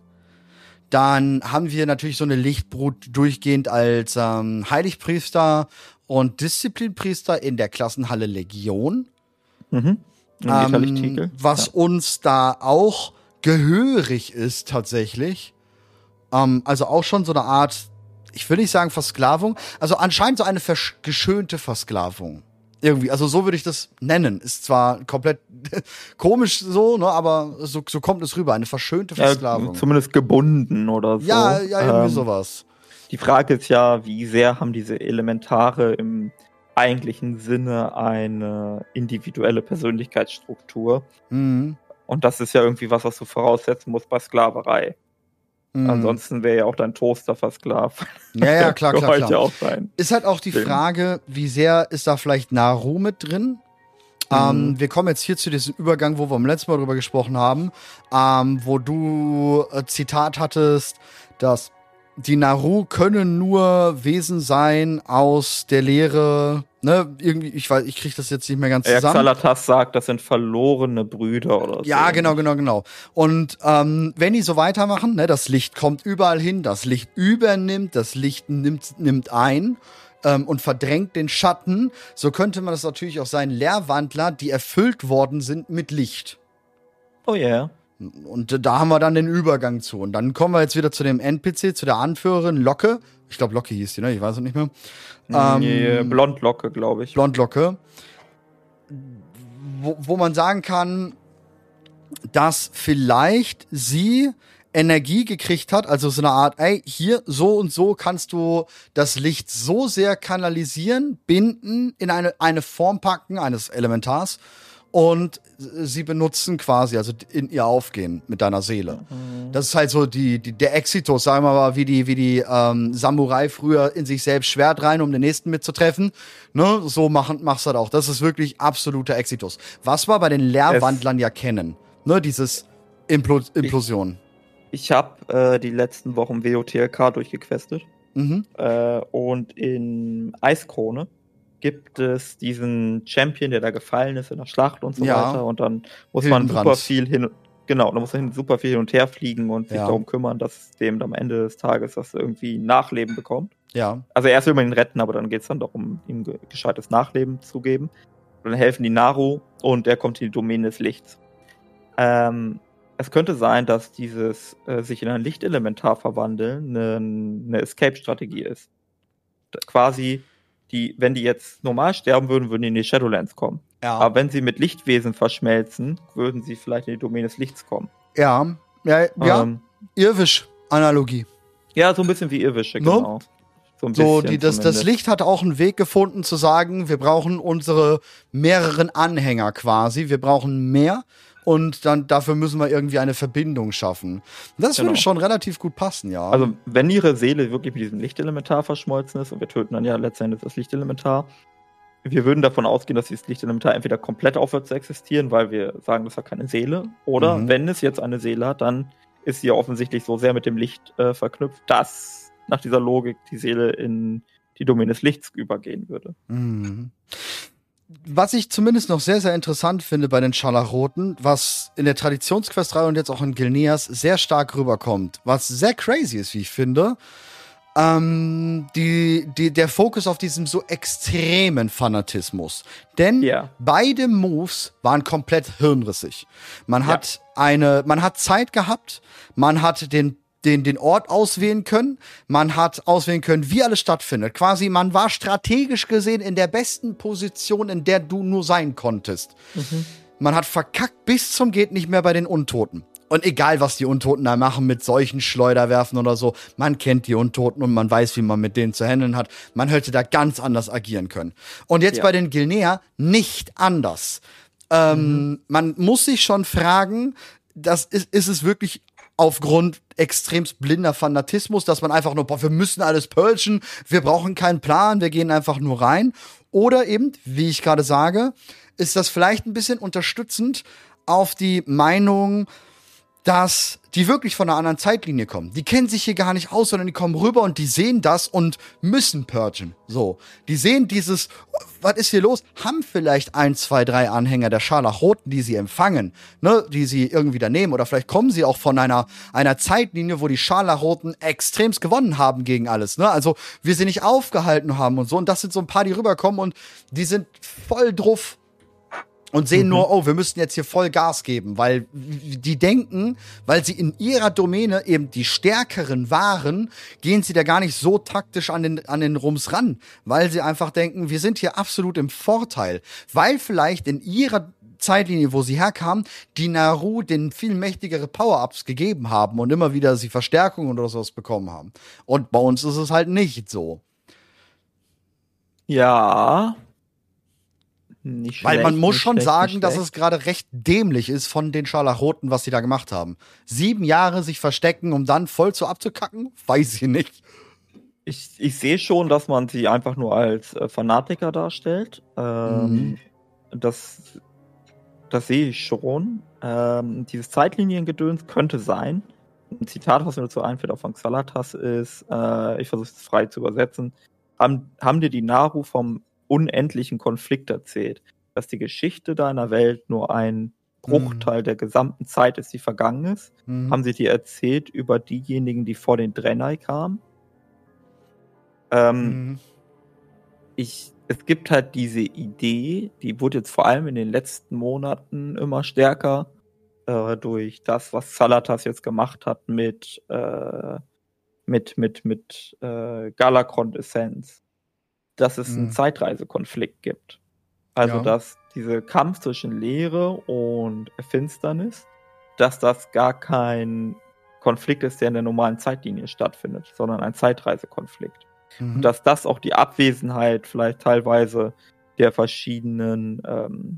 Dann haben wir natürlich so eine Lichtbrut durchgehend als ähm, Heiligpriester und Disziplinpriester in der Klassenhalle Legion. Mhm. Ähm, was ja. uns da auch gehörig ist tatsächlich. Ähm, also auch schon so eine Art, ich will nicht sagen Versklavung, also anscheinend so eine versch- geschönte Versklavung. Irgendwie, also so würde ich das nennen. Ist zwar komplett komisch so, ne, aber so, so kommt es rüber. Eine verschönte Versklavung. Ja, zumindest gebunden oder so. Ja, ja, irgendwie ähm, sowas. Die Frage ist ja, wie sehr haben diese Elementare im eigentlichen Sinne eine individuelle Persönlichkeitsstruktur? Mhm. Und das ist ja irgendwie was, was du voraussetzen musst bei Sklaverei. Mhm. Ansonsten wäre ja auch dein Toaster versklavt. Ja, ja, klar, klar, klar. Ja auch sein. Ist halt auch die Frage, wie sehr ist da vielleicht Naru mit drin? Mhm. Ähm, wir kommen jetzt hier zu diesem Übergang, wo wir beim letzten Mal drüber gesprochen haben, ähm, wo du äh, Zitat hattest, dass die Naru können nur Wesen sein aus der Lehre, ne, irgendwie, ich weiß, ich krieg das jetzt nicht mehr ganz zusammen. Ja, Xalatas sagt, das sind verlorene Brüder oder so. Ja, genau, genau, genau. Und ähm, wenn die so weitermachen, ne, das Licht kommt überall hin, das Licht übernimmt, das Licht nimmt, nimmt ein ähm, und verdrängt den Schatten, so könnte man das natürlich auch sein, Lehrwandler, die erfüllt worden sind mit Licht. Oh ja. Yeah. Und da haben wir dann den Übergang zu. Und dann kommen wir jetzt wieder zu dem N P C, zu der Anführerin Locke. Ich glaube, Locke hieß die, ne? Ich weiß es nicht mehr. Nee, ähm, Blondlocke, glaube ich. Blondlocke. Wo, wo man sagen kann, dass vielleicht sie Energie gekriegt hat, also so eine Art, ey, hier so und so kannst du das Licht so sehr kanalisieren, binden, in eine, eine Form packen, eines Elementars, und sie benutzen quasi, also in ihr aufgehen mit deiner Seele. Mhm. Das ist halt so die, die der Exitus, sagen wir mal, wie die wie die ähm, Samurai früher in sich selbst Schwert rein, um den nächsten mitzutreffen. Ne, so machen machst du das auch. Das ist wirklich absoluter Exitus. Was wir bei den Lehrwandlern es ja kennen, ne, dieses Implo- Implosion. Ich, ich habe äh, die letzten Wochen W O T L K durchgequestet. Mhm. Äh, und in Eiskrone gibt es diesen Champion, der da gefallen ist in der Schlacht und so ja. weiter. Und dann muss man super viel hin, genau, dann muss man super viel hin und her fliegen und sich ja. darum kümmern, dass dem am Ende des Tages das irgendwie Nachleben bekommt. Ja. Also erst will man ihn retten, aber dann geht es dann darum, ihm ge- gescheites Nachleben zu geben. Und dann helfen die Naru und er kommt in die Domäne des Lichts. Ähm, es könnte sein, dass dieses äh, sich in ein Lichtelementar verwandeln eine, eine Escape-Strategie ist. Da, quasi Die, wenn die jetzt normal sterben würden, würden die in die Shadowlands kommen. Ja. Aber wenn sie mit Lichtwesen verschmelzen, würden sie vielleicht in die Domäne des Lichts kommen. Ja, ja, ja. Ähm, Irwisch-Analogie. Ja, so ein bisschen wie Irwische, no? Genau. So, ein so die, das, das Licht hat auch einen Weg gefunden zu sagen, wir brauchen unsere mehreren Anhänger quasi, wir brauchen mehr und dann dafür müssen wir irgendwie eine Verbindung schaffen. Das genau. würde schon relativ gut passen, ja. Also wenn ihre Seele wirklich mit diesem Lichtelementar verschmolzen ist und wir töten dann ja letztendlich das Lichtelementar, wir würden davon ausgehen, dass dieses Lichtelementar entweder komplett aufhört zu existieren, weil wir sagen, das hat keine Seele, oder mhm. wenn es jetzt eine Seele hat, dann ist sie ja offensichtlich so sehr mit dem Licht äh, verknüpft, dass nach dieser Logik die Seele in die Domäne des Lichts übergehen würde. Mhm. Was ich zumindest noch sehr, sehr interessant finde bei den Scharlachroten, was in der Traditionsquest-Reihe und jetzt auch in Gilneas sehr stark rüberkommt, was sehr crazy ist, wie ich finde, ähm, die, die, der Fokus auf diesem so extremen Fanatismus. Denn yeah. beide Moves waren komplett hirnrissig. Man ja. hat eine, man hat Zeit gehabt, man hat den Den, den Ort auswählen können. Man hat auswählen können, wie alles stattfindet. Quasi, man war strategisch gesehen in der besten Position, in der du nur sein konntest. Mhm. man hat verkackt bis zum geht nicht mehr bei den Untoten. Und egal, was die Untoten da machen mit solchen Schleuderwerfen oder so, man kennt die Untoten und man weiß, wie man mit denen zu handeln hat. Man hätte da ganz anders agieren können. Und jetzt ja. bei den Gilneas nicht anders. Ähm, mhm. Man muss sich schon fragen, das ist, ist es wirklich aufgrund extremst blinder Fanatismus, dass man einfach nur, boah, wir müssen alles purgen, wir brauchen keinen Plan, wir gehen einfach nur rein. Oder eben, wie ich gerade sage, ist das vielleicht ein bisschen unterstützend auf die Meinung, dass die wirklich von einer anderen Zeitlinie kommen. Die kennen sich hier gar nicht aus, sondern die kommen rüber und die sehen das und müssen purgen. So. Die sehen dieses, was ist hier los? Haben vielleicht ein, zwei, drei Anhänger der Scharlachroten, die sie empfangen, ne, die sie irgendwie da nehmen. Oder vielleicht kommen sie auch von einer, einer Zeitlinie, wo die Scharlachroten extremst gewonnen haben gegen alles, ne. Also, wir sie nicht aufgehalten haben und so. Und das sind so ein paar, die rüberkommen und die sind voll drauf. Und sehen mhm. nur, oh, wir müssen jetzt hier voll Gas geben, weil die denken, weil sie in ihrer Domäne eben die Stärkeren waren, gehen sie da gar nicht so taktisch an den, an den Rums ran, weil sie einfach denken, wir sind hier absolut im Vorteil, weil vielleicht in ihrer Zeitlinie, wo sie herkamen, die Naru denen viel mächtigere Power-Ups gegeben haben und immer wieder sie Verstärkungen oder sowas bekommen haben. Und bei uns ist es halt nicht so. Ja. Nicht Weil schlecht, man muss nicht schon schlecht, sagen, nicht dass schlecht. es gerade recht dämlich ist von den Scharlachroten, was sie da gemacht haben. Sieben Jahre sich verstecken, um dann voll zu abzukacken? Weiß ich nicht. Ich, ich sehe schon, dass man sie einfach nur als äh, Fanatiker darstellt. Ähm, Mhm. Das, das sehe ich schon. Ähm, dieses Zeitliniengedöns könnte sein. Ein Zitat, was mir dazu einfällt, auch von Xalatas ist, äh, ich versuche es frei zu übersetzen, haben, haben dir die Naru vom unendlichen Konflikt erzählt, dass die Geschichte deiner Welt nur ein Bruchteil mhm. der gesamten Zeit ist, die vergangen ist. Mhm. Haben sie dir erzählt über diejenigen, die vor den Draenei kamen? Ähm, mhm. ich, es gibt halt diese Idee, die wurde jetzt vor allem in den letzten Monaten immer stärker äh, durch das, was Xalatas jetzt gemacht hat mit äh, mit mit mit äh, Galakrond-Essenz, dass es einen mhm. Zeitreisekonflikt gibt. Also, ja. dass dieser Kampf zwischen Leere und Finsternis, dass das gar kein Konflikt ist, der in der normalen Zeitlinie stattfindet, sondern ein Zeitreisekonflikt. Mhm. Und dass das auch die Abwesenheit vielleicht teilweise der verschiedenen ähm,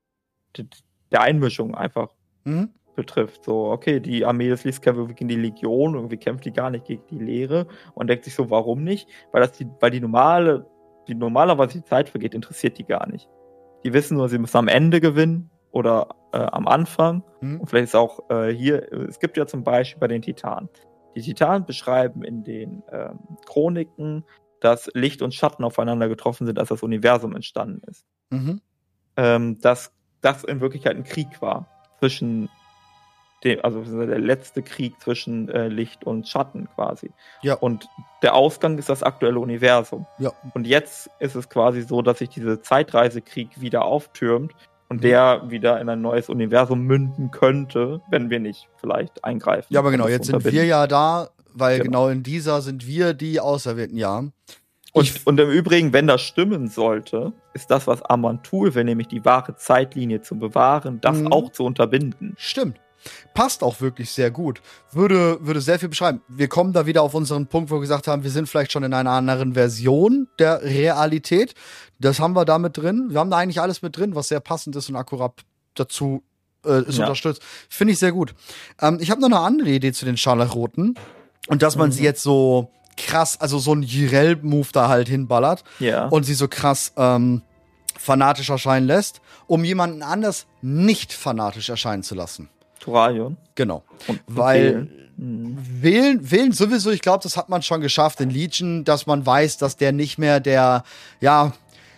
der Einmischung einfach mhm. betrifft. So, okay, die Armee des Lichts kämpft gegen die Legion, irgendwie kämpft die gar nicht gegen die Leere und denkt sich so, warum nicht? Weil das die, weil die normale die normalerweise die Zeit vergeht, interessiert die gar nicht. Die wissen nur, sie müssen am Ende gewinnen oder äh, am Anfang. Mhm. Und vielleicht ist auch äh, hier, es gibt ja zum Beispiel bei den Titanen. Die Titanen beschreiben in den ähm, Chroniken, dass Licht und Schatten aufeinander getroffen sind, als das Universum entstanden ist. Mhm. Ähm, dass das in Wirklichkeit ein Krieg war zwischen dem, also der letzte Krieg zwischen äh, Licht und Schatten quasi. Ja. Und der Ausgang ist das aktuelle Universum. Ja. Und jetzt ist es quasi so, dass sich dieser Zeitreisekrieg wieder auftürmt und mhm. der wieder in ein neues Universum münden könnte, wenn wir nicht vielleicht eingreifen. Ja, aber genau, jetzt sind wir ja da, weil genau. genau in dieser sind wir die Auserwählten, ja. Und, und im Übrigen, wenn das stimmen sollte, ist das, was Amantul will, nämlich die wahre Zeitlinie zu bewahren, das mhm. auch zu unterbinden. Stimmt. Passt auch wirklich sehr gut. Würde, würde sehr viel beschreiben. Wir kommen da wieder auf unseren Punkt, wo wir gesagt haben, wir sind vielleicht schon in einer anderen Version der Realität. Das haben wir da mit drin. Wir haben da eigentlich alles mit drin, was sehr passend ist und akkurat dazu äh, ist ja. unterstützt. Finde ich sehr gut. Ähm, ich habe noch eine andere Idee zu den Scharlachroten. Und dass man mhm. sie jetzt so krass, also so ein Jirel-Move da halt hinballert. Ja. Und sie so krass ähm, fanatisch erscheinen lässt, um jemanden anders nicht fanatisch erscheinen zu lassen. Turalyon. Genau. Und weil wählen. Mhm. wählen, wählen sowieso, ich glaube, das hat man schon geschafft in Legion, dass man weiß, dass der nicht mehr der, ja,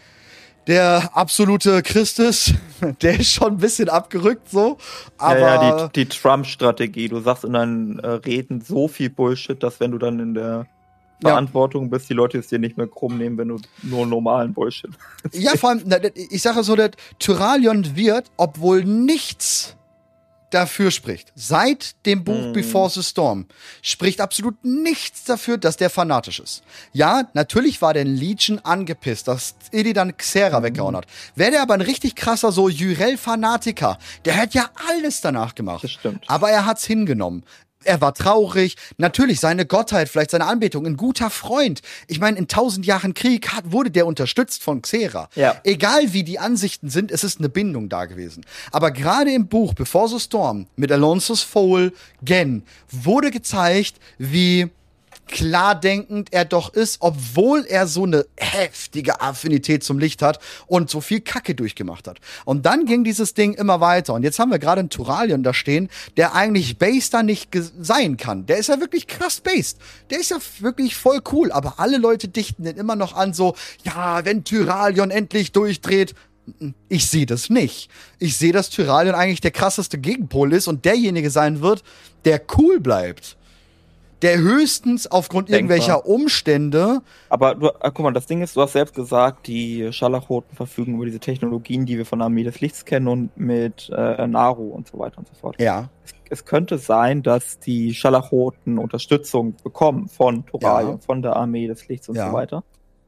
der absolute Christ ist. Der ist schon ein bisschen abgerückt so. Aber ja, ja, die, die Trump-Strategie. Du sagst in deinen äh, Reden so viel Bullshit, dass wenn du dann in der Verantwortung ja. bist, die Leute es dir nicht mehr krumm nehmen, wenn du nur normalen Bullshit Ja, vor allem, ich sage so, der Turalyon wird, obwohl nichts dafür spricht, seit dem Buch Mm. Before the Storm, spricht absolut nichts dafür, dass der fanatisch ist. Ja, natürlich war der Legion angepisst, dass Illidan Xera Mm. weggehauen hat. Wäre der aber ein richtig krasser so Jyrell-Fanatiker, der hätte ja alles danach gemacht. Das stimmt. Aber er hat's hingenommen. Er war traurig. Natürlich, seine Gottheit, vielleicht seine Anbetung, ein guter Freund. Ich meine, in tausend Jahren Krieg hat, wurde der unterstützt von Xera. Ja. Egal wie die Ansichten sind, es ist eine Bindung da gewesen. Aber gerade im Buch Before the Storm mit Alonso's Foal, Gen, wurde gezeigt, wie klardenkend er doch ist, obwohl er so eine heftige Affinität zum Licht hat und so viel Kacke durchgemacht hat. Und dann ging dieses Ding immer weiter. Und jetzt haben wir gerade einen Turalion da stehen, der eigentlich based da nicht sein kann. Der ist ja wirklich krass based. Der ist ja wirklich voll cool. Aber alle Leute dichten den immer noch an so, ja, wenn Turalion endlich durchdreht. Ich sehe das nicht. Ich sehe, dass Turalion eigentlich der krasseste Gegenpol ist und derjenige sein wird, der cool bleibt. Der höchstens aufgrund Denkbar. irgendwelcher Umstände. Aber du, äh, guck mal, das Ding ist, du hast selbst gesagt, die Scharlachroten verfügen über diese Technologien, die wir von der Armee des Lichts kennen und mit äh, Naru und so weiter und so fort. Ja. Es, es könnte sein, dass die Scharlachroten Unterstützung bekommen von Turalien, Ja. von der Armee des Lichts und Ja. so weiter.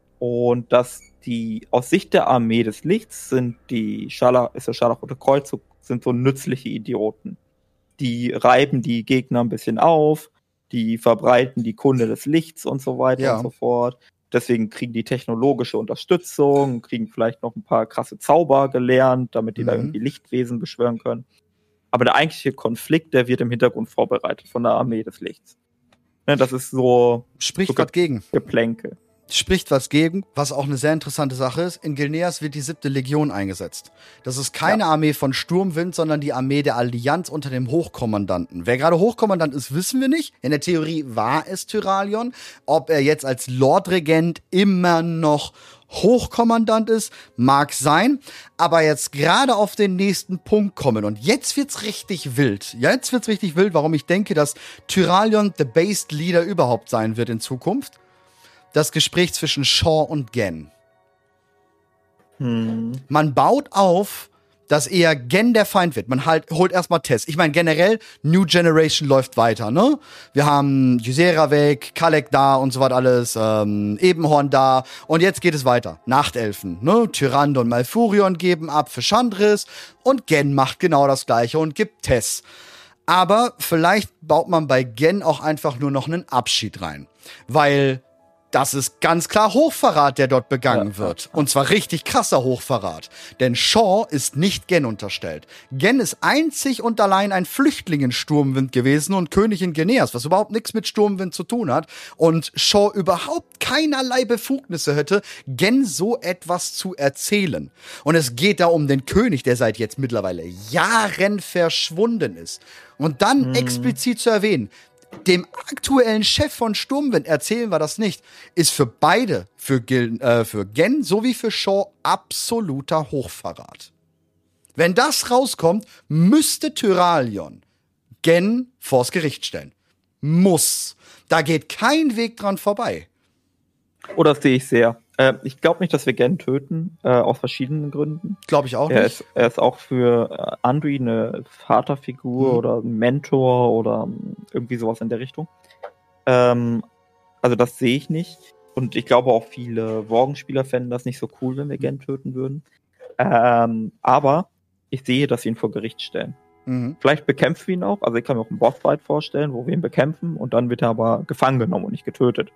Und dass die, aus Sicht der Armee des Lichts sind die Scharlach, ist der Scharlachrote Kreuzzug, sind so nützliche Idioten. Die reiben die Gegner ein bisschen auf, die verbreiten die Kunde des Lichts und so weiter Ja. und so fort. Deswegen kriegen die technologische Unterstützung, kriegen vielleicht noch ein paar krasse Zauber gelernt, damit die Mhm. da irgendwie Lichtwesen beschwören können. Aber der eigentliche Konflikt, der wird im Hintergrund vorbereitet von der Armee des Lichts. Ne, das ist so Spricht Okay. was gegen. Geplänkel. Spricht was gegen, was auch eine sehr interessante Sache ist. In Gilneas wird die siebte Legion eingesetzt. Das ist keine Ja. Armee von Sturmwind, sondern die Armee der Allianz unter dem Hochkommandanten. Wer gerade Hochkommandant ist, wissen wir nicht. In der Theorie war es Turalion. Ob er jetzt als Lordregent immer noch Hochkommandant ist, mag sein. Aber jetzt gerade auf den nächsten Punkt kommen. Und jetzt wird's richtig wild. Jetzt wird's richtig wild, warum ich denke, dass Turalion the Based Leader überhaupt sein wird in Zukunft. Das Gespräch zwischen Shaw und Gen. Hm. Man baut auf, dass eher Gen der Feind wird. Man halt, holt erstmal Tess. Ich meine, generell, New Generation läuft weiter, ne? Wir haben Ysera weg, Kalek da und so was alles, ähm, Ebenhorn da. Und jetzt geht es weiter. Nachtelfen, ne? Tyrande und Malfurion geben ab für Chandris und Gen macht genau das Gleiche und gibt Tess. Aber vielleicht baut man bei Gen auch einfach nur noch einen Abschied rein. Weil das ist ganz klar Hochverrat, der dort begangen Ja, wird. Und zwar richtig krasser Hochverrat. Denn Shaw ist nicht Gen unterstellt. Gen ist einzig und allein ein Flüchtling in Sturmwind gewesen und König in Gilneas, was überhaupt nichts mit Sturmwind zu tun hat. Und Shaw überhaupt keinerlei Befugnisse hätte, Gen so etwas zu erzählen. Und es geht da um den König, der seit jetzt mittlerweile Jahren verschwunden ist. Und dann Mhm. explizit zu erwähnen, dem aktuellen Chef von Sturmwind erzählen wir das nicht, ist für beide, für, Gil, äh, für Gen sowie für Shaw, absoluter Hochverrat. Wenn das rauskommt, müsste Turalion Gen vors Gericht stellen. Muss. Da geht kein Weg dran vorbei. Oh, das sehe ich sehr. Äh, ich glaube nicht, dass wir Gen töten, äh, aus verschiedenen Gründen. Glaube ich auch Er nicht. ist, er ist auch für äh, Andri eine Vaterfigur Mhm. oder ein Mentor oder ähm, irgendwie sowas in der Richtung. Ähm, also das sehe ich nicht. Und ich glaube auch viele Worgenspieler fänden das nicht so cool, wenn wir Gen töten würden. Ähm, aber ich sehe, dass wir ihn vor Gericht stellen. Mhm. Vielleicht bekämpfen wir ihn auch. Also ich kann mir auch einen Bossfight vorstellen, wo wir ihn bekämpfen und dann wird er aber gefangen genommen und nicht getötet.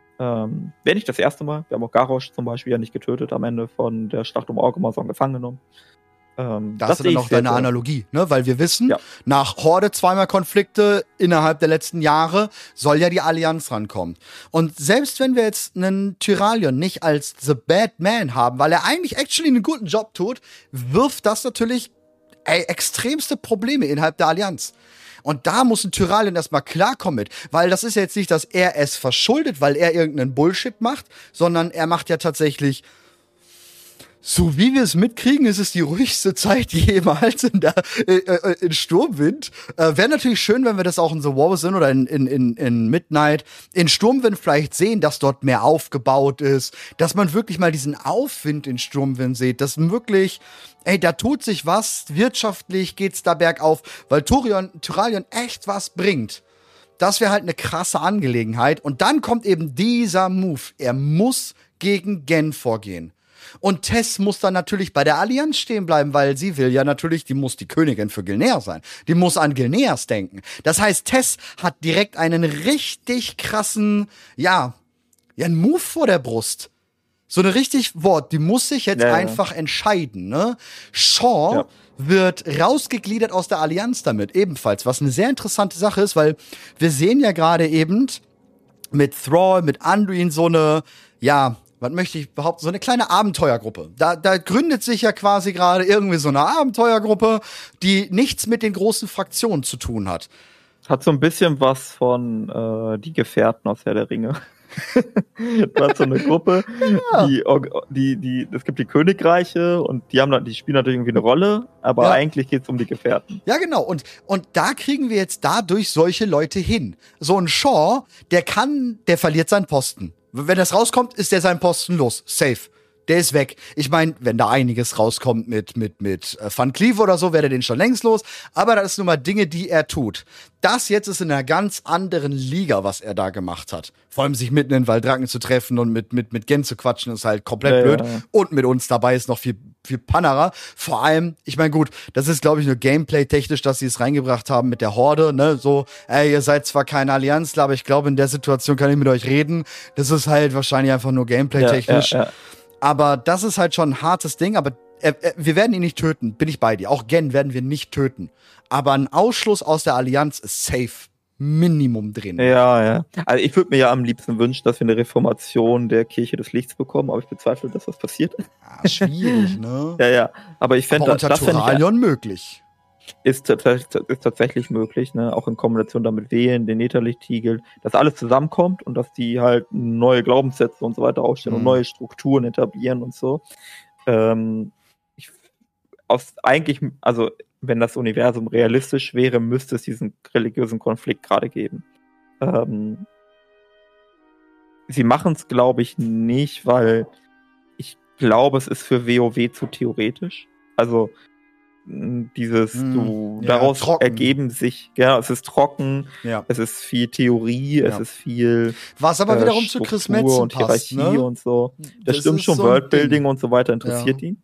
Ähm, Wäre nicht das erste Mal. Wir haben auch Garrosh zum Beispiel ja nicht getötet am Ende von der Schlacht um Orgrimmar, sondern gefangen genommen. Ähm, Da hast du sehe dann ich auch sehr, deine sehr- Analogie, ne? Weil wir wissen, Ja. nach Horde zweimal Konflikte innerhalb der letzten Jahre soll ja die Allianz rankommen. Und selbst wenn wir jetzt einen Turalion nicht als The Bad Man haben, weil er eigentlich actually einen guten Job tut, wirft das natürlich ey, extremste Probleme innerhalb der Allianz. Und da muss ein Turalion erstmal klarkommen mit, weil das ist ja jetzt nicht, dass er es verschuldet, weil er irgendeinen Bullshit macht, sondern er macht ja tatsächlich So wie wir es mitkriegen, ist es die ruhigste Zeit jemals in, der, äh, äh, in Sturmwind. Äh, Wäre natürlich schön, wenn wir das auch in The War Within oder in, in, in, in Midnight in Sturmwind vielleicht sehen, dass dort mehr aufgebaut ist, dass man wirklich mal diesen Aufwind in Sturmwind sieht, dass wirklich, ey, da tut sich was, wirtschaftlich geht's da bergauf, weil Turion, Tyralion echt was bringt. Das wäre halt eine krasse Angelegenheit. Und dann kommt eben dieser Move. Er muss gegen Gen vorgehen. Und Tess muss dann natürlich bei der Allianz stehen bleiben, weil sie will ja natürlich, die muss die Königin für Gilneas sein. Die muss an Gilneas denken. Das heißt, Tess hat direkt einen richtig krassen, ja, ja, einen Move vor der Brust. So eine richtig Wort, die muss sich jetzt ja, einfach ja. entscheiden, ne? Shaw ja. wird rausgegliedert aus der Allianz damit, ebenfalls, was eine sehr interessante Sache ist, weil wir sehen ja gerade eben mit Thrall, mit Anduin so eine, ja, was möchte ich behaupten, so eine kleine Abenteuergruppe. Da, da gründet sich ja quasi gerade irgendwie so eine Abenteuergruppe, die nichts mit den großen Fraktionen zu tun hat. Hat so ein bisschen was von äh, die Gefährten aus Herr der Ringe. Du hast so eine Gruppe, ja. die, die, die, es gibt die Königreiche und die haben, die spielen natürlich irgendwie eine Rolle, aber ja. eigentlich geht es um die Gefährten. Ja, genau. Und, und da kriegen wir jetzt dadurch solche Leute hin. So ein Shaw, der kann, der verliert seinen Posten. Wenn das rauskommt, ist der sein Posten los. Safe. Der ist weg. Ich meine, wenn da einiges rauskommt mit, mit, mit Van Cleave oder so, wäre der den schon längst los. Aber das ist nun mal Dinge, die er tut. Das jetzt ist in einer ganz anderen Liga, was er da gemacht hat. Vor allem sich mitten in Waldranken zu treffen und mit, mit, mit Gen zu quatschen, ist halt komplett ja, blöd. Ja, ja. Und mit uns dabei ist noch viel, viel Pannerer. Vor allem, ich meine, gut, das ist, glaube ich, nur Gameplay-technisch, dass sie es reingebracht haben mit der Horde, ne, so, ey, ihr seid zwar keine Allianzler, aber ich glaube, in der Situation kann ich mit euch reden. Das ist halt wahrscheinlich einfach nur Gameplay-technisch. Ja, ja, ja. Aber das ist halt schon ein hartes Ding, aber äh, äh, wir werden ihn nicht töten, bin ich bei dir. Auch Gen werden wir nicht töten. Aber ein Ausschluss aus der Allianz ist safe. Minimum drin. Ja, ja. Also ich würde mir ja am liebsten wünschen, dass wir eine Reformation der Kirche des Lichts bekommen, aber ich bezweifle, dass das passiert. Ja, schwierig, ne? Ja, ja. Aber ich fände das unter Tyralion möglich. Ist, ist tatsächlich möglich, ne? Auch in Kombination damit Wehen, den Netherlichtigel, dass alles zusammenkommt und dass die halt neue Glaubenssätze und so weiter aufstellen mhm. und neue Strukturen etablieren und so. Ähm, ich, aus, eigentlich, also wenn das Universum realistisch wäre, müsste es diesen religiösen Konflikt gerade geben. Ähm, sie machen es, glaube ich, nicht, weil ich glaube, es ist für WoW zu theoretisch. Also dieses, mm, du, ja, daraus trocken. ergeben sich, ja, es ist trocken, ja. es ist viel Theorie, ja. es ist viel was aber wiederum äh, zu Chris Metzen und Hierarchie passt, ne? und so. Das, das stimmt schon, so Worldbuilding und so weiter interessiert ja. ihn.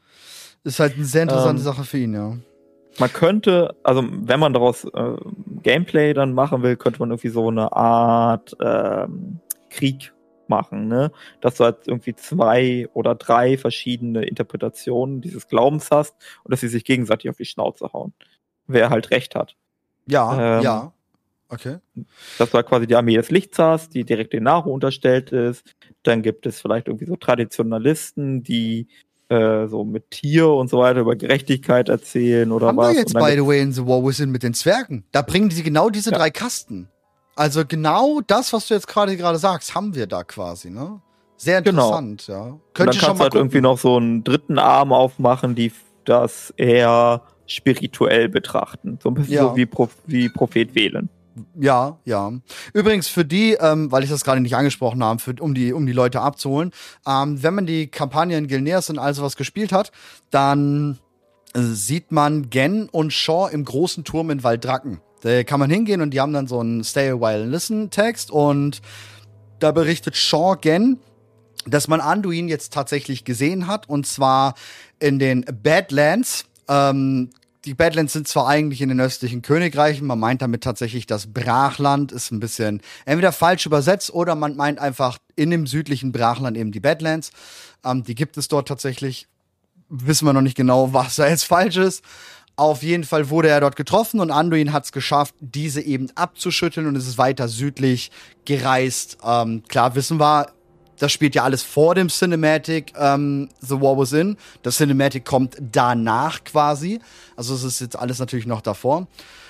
Ist halt eine sehr interessante ähm, Sache für ihn, ja. Man könnte, also wenn man daraus äh, Gameplay dann machen will, könnte man irgendwie so eine Art ähm, Krieg machen, ne? Dass du halt irgendwie zwei oder drei verschiedene Interpretationen dieses Glaubens hast und dass sie sich gegenseitig auf die Schnauze hauen. Wer halt recht hat. Ja, ähm, ja. Okay. Dass du halt quasi die Armee des Lichts hast, die direkt den Naru unterstellt ist. Dann gibt es vielleicht irgendwie so Traditionalisten, die äh, so mit Tier und so weiter über Gerechtigkeit erzählen oder Haben was. Haben wir jetzt, by the way, in The War Within mit den Zwergen. Da bringen sie genau diese ja. drei Kasten. Also genau das, was du jetzt gerade gerade sagst, haben wir da quasi, ne? Sehr interessant, genau. ja. Könnt und dann ihr kannst schon du halt gucken. irgendwie noch so einen dritten Arm aufmachen, die das eher spirituell betrachten. So ein bisschen ja. so wie, Pro- wie Prophet wählen. Ja, ja. Übrigens für die, ähm, weil ich das gerade nicht angesprochen habe, für, um die um die Leute abzuholen, ähm, wenn man die Kampagne in Gilneas und all sowas gespielt hat, dann äh, sieht man Gen und Shaw im großen Turm in Waldranken. Da kann man hingehen und die haben dann so einen Stay a while and listen Text und da berichtet Shaw Gen, dass man Anduin jetzt tatsächlich gesehen hat und zwar in den Badlands. Ähm, die Badlands sind zwar eigentlich in den östlichen Königreichen, man meint damit tatsächlich das Brachland, ist ein bisschen entweder falsch übersetzt oder man meint einfach in dem südlichen Brachland eben die Badlands. Ähm, die gibt es dort tatsächlich. Wissen wir noch nicht genau, was da jetzt falsch ist. Auf jeden Fall wurde er dort getroffen und Anduin hat es geschafft, diese eben abzuschütteln und es ist weiter südlich gereist. Ähm, klar wissen wir, das spielt ja alles vor dem Cinematic ähm, The War Within. Das Cinematic kommt danach quasi. Also es ist jetzt alles natürlich noch davor.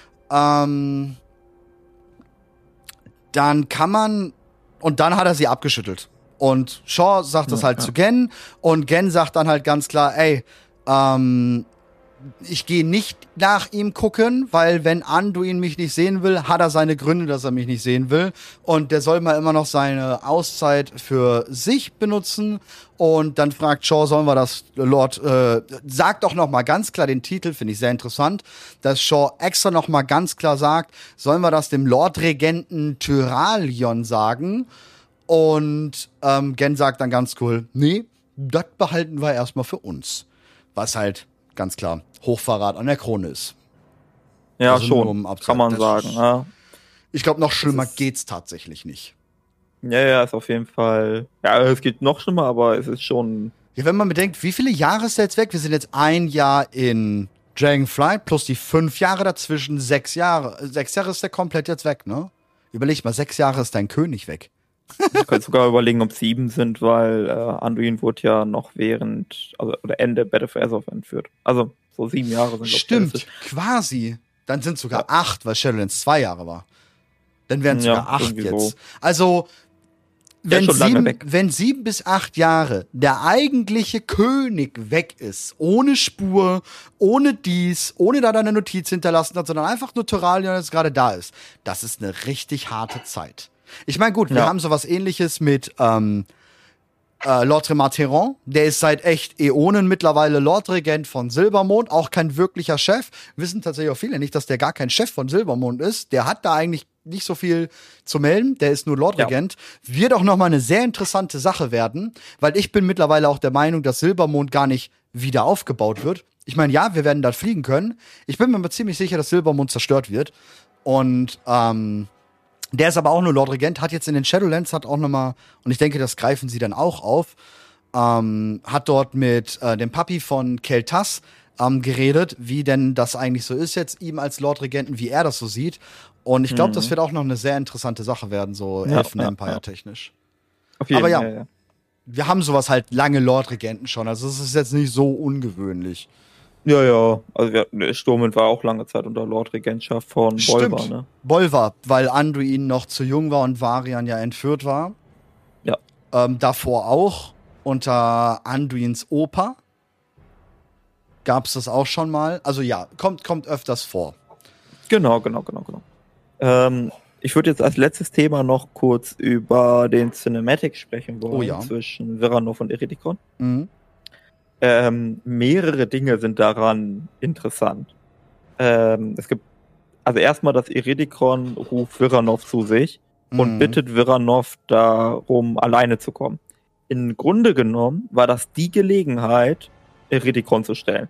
Ähm, dann kann man und dann hat er sie abgeschüttelt. Und Shaw sagt das Ja, halt ja. zu Gen und Gen sagt dann halt ganz klar, ey, ähm, ich gehe nicht nach ihm gucken, weil wenn Anduin mich nicht sehen will, hat er seine Gründe, dass er mich nicht sehen will. Und der soll mal immer noch seine Auszeit für sich benutzen. Und dann fragt Shaw, sollen wir das, Lord, äh, sagt doch noch mal ganz klar den Titel, finde ich sehr interessant, dass Shaw extra noch mal ganz klar sagt, sollen wir das dem Lord-Regenten Tyralion sagen? Und ähm, Gen sagt dann ganz cool, nee, das behalten wir erstmal für uns. Was halt ganz klar Hochverrat an der Krone ist. Ja, Also nur schon, um abzu- kann man das sagen. ist- Ja. Ich glaube, noch schlimmer ist- geht's tatsächlich nicht. ja, ja, ist auf jeden Fall. Ja, es geht noch schlimmer, aber es ist schon. Ja, wenn man bedenkt, wie viele Jahre ist der jetzt weg? Wir sind jetzt ein Jahr in Dragonflight plus die fünf Jahre dazwischen, sechs Jahre. Sechs Jahre ist der komplett jetzt weg, ne? Überleg mal, sechs Jahre ist dein König weg. Ich könnte sogar überlegen, ob sieben sind, weil äh, Anduin wurde ja noch während, also oder Ende Battle for Azeroth entführt. Also so sieben Jahre sind glaub ich, Stimmt, realistisch. quasi. Dann sind sogar Ja. acht, weil Shadowlands zwei Jahre war. Dann wären es Ja, sogar acht irgendwie jetzt. so. Also, Der wenn ist schon lange sieben, weg. wenn sieben bis acht Jahre der eigentliche König weg ist, ohne Spur, ohne dies, ohne da eine Notiz hinterlassen hat, sondern einfach nur Tyralion jetzt gerade da ist, das ist eine richtig harte Zeit. Ich meine, gut, wir Ja. haben sowas ähnliches mit ähm, äh, Lord Tremateron, der ist seit echt Äonen mittlerweile Lordregent von Silbermond, auch kein wirklicher Chef. Wissen tatsächlich auch viele nicht, dass der gar kein Chef von Silbermond ist. Der hat da eigentlich nicht so viel zu melden, der ist nur Lordregent. Ja. Wird auch nochmal eine sehr interessante Sache werden, weil ich bin mittlerweile auch der Meinung, dass Silbermond gar nicht wieder aufgebaut wird. Ich meine, ja, wir werden da fliegen können. Ich bin mir aber ziemlich sicher, dass Silbermond zerstört wird. Und ähm, der ist aber auch nur Lordregent, hat jetzt in den Shadowlands, hat auch nochmal, und ich denke, das greifen sie dann auch auf, ähm, hat dort mit äh, dem Papi von Kel'Thas ähm, geredet, wie denn das eigentlich so ist jetzt, ihm als Lordregenten, wie er das so sieht. Und ich glaube, Mhm. das wird auch noch eine sehr interessante Sache werden, so Ja, Elfen-Empire-technisch. Auf jeden Aber ja. Fall. Ja. Wir haben sowas halt lange Lordregenten schon, also es ist jetzt nicht so ungewöhnlich. Ja, ja. Also wir, ne, Sturmwind war auch lange Zeit unter Lordregentschaft von Bolvar, ne? Bolvar, weil Anduin noch zu jung war und Varian ja entführt war. Ja. Ähm, davor auch unter Anduins Opa gab's das auch schon mal. Also ja, kommt, kommt öfters vor. Genau, genau, genau, genau. Ähm, ich würde jetzt als letztes Thema noch kurz über den Cinematic sprechen wollen Oh ja. zwischen Viranov und Eridikon. Mhm. Ähm, mehrere Dinge sind daran interessant. Ähm, es gibt also erstmal, dass Eridikon ruft Viranov zu sich und Mhm. bittet Viranov darum, alleine zu kommen. Im Grunde genommen war das die Gelegenheit, Eridikon zu stellen.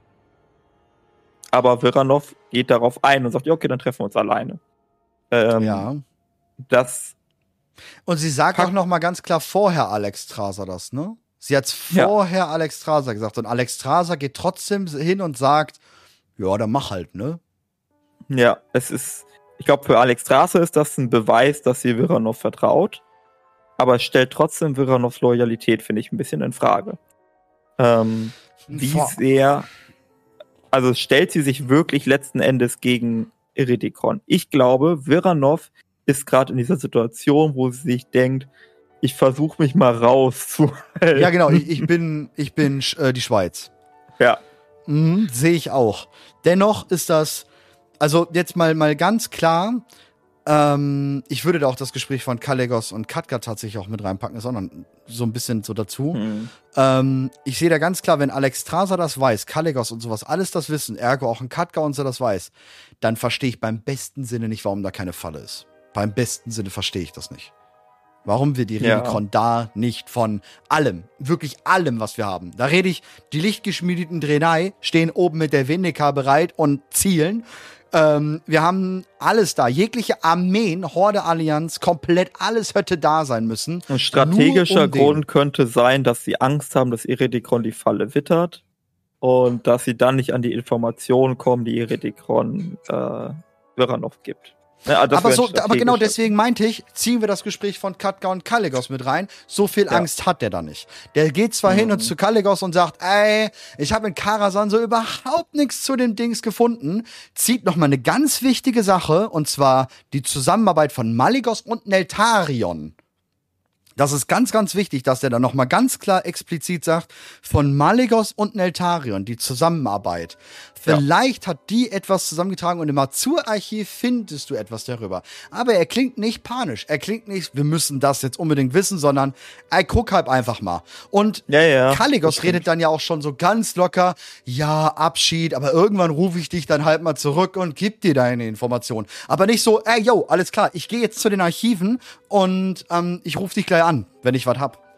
Aber Viranov geht darauf ein und sagt, ja, okay, dann treffen wir uns alleine. Ähm, Ja. Das, Und sie sagt Pack- auch noch mal ganz klar vorher Alex Traser das, ne? Sie hat Ja. vorher Alex Traser gesagt und Alex Traser geht trotzdem hin und sagt, ja, dann mach halt, ne? ja, es ist, ich glaube, für Alex Straße ist das ein Beweis, dass sie Viranov vertraut. Aber es stellt trotzdem Viranovs Loyalität, finde ich, ein bisschen in Frage. Ähm, wie Vor- sehr, also stellt sie sich wirklich letzten Endes gegen Eridikon? Ich glaube, Viranov ist gerade in dieser Situation, wo sie sich denkt, ich versuche mich mal rauszuhalten. Ja, genau, ich, ich bin, ich bin äh, die Schweiz. Ja. Mhm, sehe ich auch. Dennoch ist das, also jetzt mal, mal ganz klar, ähm, ich würde da auch das Gespräch von Kalecgos und Katka tatsächlich auch mit reinpacken, ist auch noch so ein bisschen so dazu. Hm. Ähm, ich sehe da ganz klar, wenn Alex Traser das weiß, Kalecgos und sowas, alles das wissen, ergo auch ein Katka und so das weiß, dann verstehe ich beim besten Sinne nicht, warum da keine Falle ist. Beim besten Sinne verstehe ich das nicht. Warum wir die Ja. Redikon da nicht von allem, wirklich allem, was wir haben. Da rede ich, die lichtgeschmiedeten Draenei stehen oben mit der Vindika bereit und zielen. Ähm, wir haben alles da, jegliche Armeen, Horde-Allianz, komplett alles hätte da sein müssen. Ein strategischer Nur um den. Grund könnte sein, dass sie Angst haben, dass Eridikon die Falle wittert und dass sie dann nicht an die Informationen kommen, die Eridikon äh, Viranov gibt. Ja, das aber, wäre ein so, aber genau strategischer- deswegen meinte ich, ziehen wir das Gespräch von Katka und Kalecgos mit rein. So viel Ja. Angst hat der da nicht. Der geht zwar hin Mhm. und zu Kalecgos und sagt, ey, ich habe in Karasan so überhaupt nichts zu den Dings gefunden, zieht noch mal eine ganz wichtige Sache, und zwar die Zusammenarbeit von Malygos und Neltarion. Das ist ganz, ganz wichtig, dass der dann nochmal ganz klar explizit sagt, von Malygos und Neltarion, die Zusammenarbeit. Vielleicht ja. hat die etwas zusammengetragen und im Azur-Archiv findest du etwas darüber. Aber er klingt nicht panisch. Er klingt nicht, wir müssen das jetzt unbedingt wissen, sondern ey, guck halt einfach mal. Und ja, ja, Kalecgos redet dann ja auch schon so ganz locker, ja, Abschied, aber irgendwann rufe ich dich dann halt mal zurück und gib dir deine Informationen. Aber nicht so, ey, yo, alles klar, ich gehe jetzt zu den Archiven und ähm, ich rufe dich gleich an, wenn ich was hab.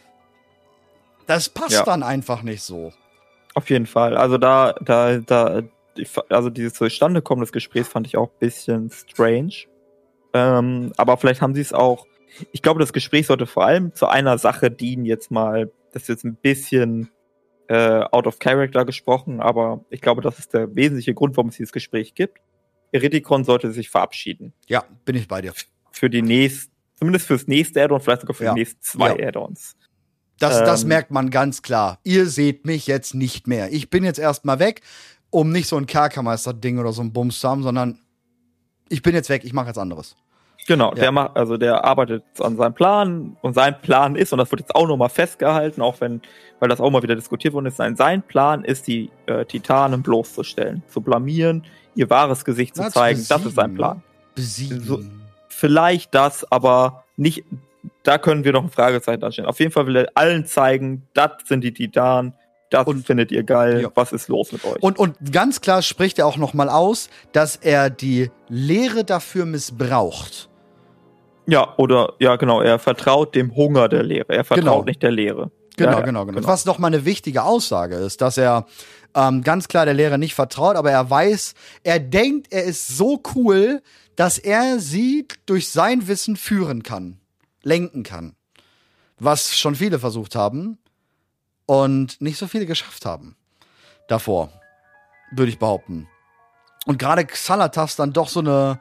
Das passt ja. dann einfach nicht so. Auf jeden Fall. Also da, da, da, also dieses Zustandekommen des Gesprächs fand ich auch ein bisschen strange. Ähm, aber vielleicht haben sie es auch, ich glaube, das Gespräch sollte vor allem zu einer Sache dienen, jetzt mal, das ist jetzt ein bisschen äh, out of character gesprochen, aber ich glaube, das ist der wesentliche Grund, warum es dieses Gespräch gibt. Eridikon sollte sich verabschieden. Ja, bin ich bei dir. Für die nächsten, zumindest fürs nächste Add-on, vielleicht sogar für ja. die nächsten zwei ja. Add-ons. Das, das ähm, merkt man ganz klar. Ihr seht mich jetzt nicht mehr. Ich bin jetzt erstmal weg, um nicht so ein Kerkermeister-Ding oder so ein Bums zu haben, sondern ich bin jetzt weg, ich mache jetzt anderes. Genau, ja. der macht, also der arbeitet an seinem Plan und sein Plan ist, und das wird jetzt auch nochmal festgehalten, auch wenn, weil das auch mal wieder diskutiert worden ist, sein, sein Plan ist, die äh, Titanen bloßzustellen, zu blamieren, ihr wahres Gesicht zu Na, zeigen, zu das ist sein Plan. Besiegen. So, vielleicht das, aber nicht. Da können wir noch ein Fragezeichen anstellen. Auf jeden Fall will er allen zeigen, das sind die Titanen, das und, findet ihr geil, ja. was ist los mit euch? Und, und ganz klar spricht er auch noch mal aus, dass er die Lehre dafür missbraucht. Ja, oder, ja genau, er vertraut dem Hunger der Lehre, er vertraut genau. nicht der Lehre. Genau, ja, genau, genau, genau. Was noch mal eine wichtige Aussage ist, dass er ähm, ganz klar der Lehre nicht vertraut, aber er weiß, er denkt, er ist so cool, dass er sie durch sein Wissen führen kann. Lenken kann. Was schon viele versucht haben und nicht so viele geschafft haben. Davor, würde ich behaupten. Und gerade Xalatas dann doch so eine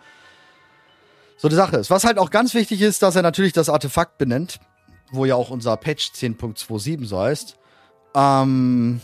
so eine Sache ist. Was halt auch ganz wichtig ist, dass er natürlich das Artefakt benennt, wo ja auch unser Patch zehn Punkt siebenundzwanzig so heißt. Ähm,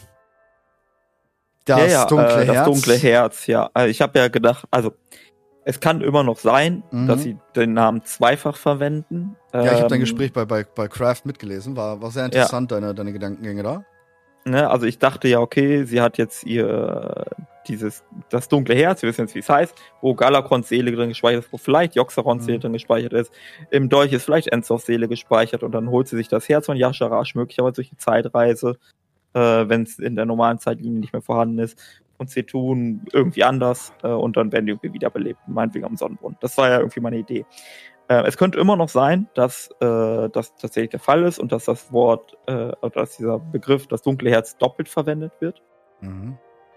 das ja, ja, dunkle äh, Herz. Das dunkle Herz, ja. Also ich habe ja gedacht, also es kann immer noch sein, mhm. dass sie den Namen zweifach verwenden. Ja, ich habe ähm, dein Gespräch bei, bei, bei Craft mitgelesen. War, war sehr interessant, ja. deine, deine Gedankengänge da. Ne, also ich dachte ja, okay, sie hat jetzt ihr dieses, das dunkle Herz, wir wissen jetzt, wie es heißt, wo Galakrons Seele drin gespeichert ist, wo vielleicht Joxarons mhm. Seele drin gespeichert ist. Im Dolch ist vielleicht Enzors Seele gespeichert und dann holt sie sich das Herz von Yasharash, möglicherweise durch die Zeitreise, äh, wenn es in der normalen Zeitlinie nicht mehr vorhanden ist. Und sie tun irgendwie anders äh, und dann werden die irgendwie wiederbelebt, meinetwegen am Sonnenbrunnen. Das war ja irgendwie meine Idee. Äh, es könnte immer noch sein, dass äh, das tatsächlich der Fall ist und dass das Wort, äh, oder dass dieser Begriff, das dunkle Herz, doppelt verwendet wird. Mhm.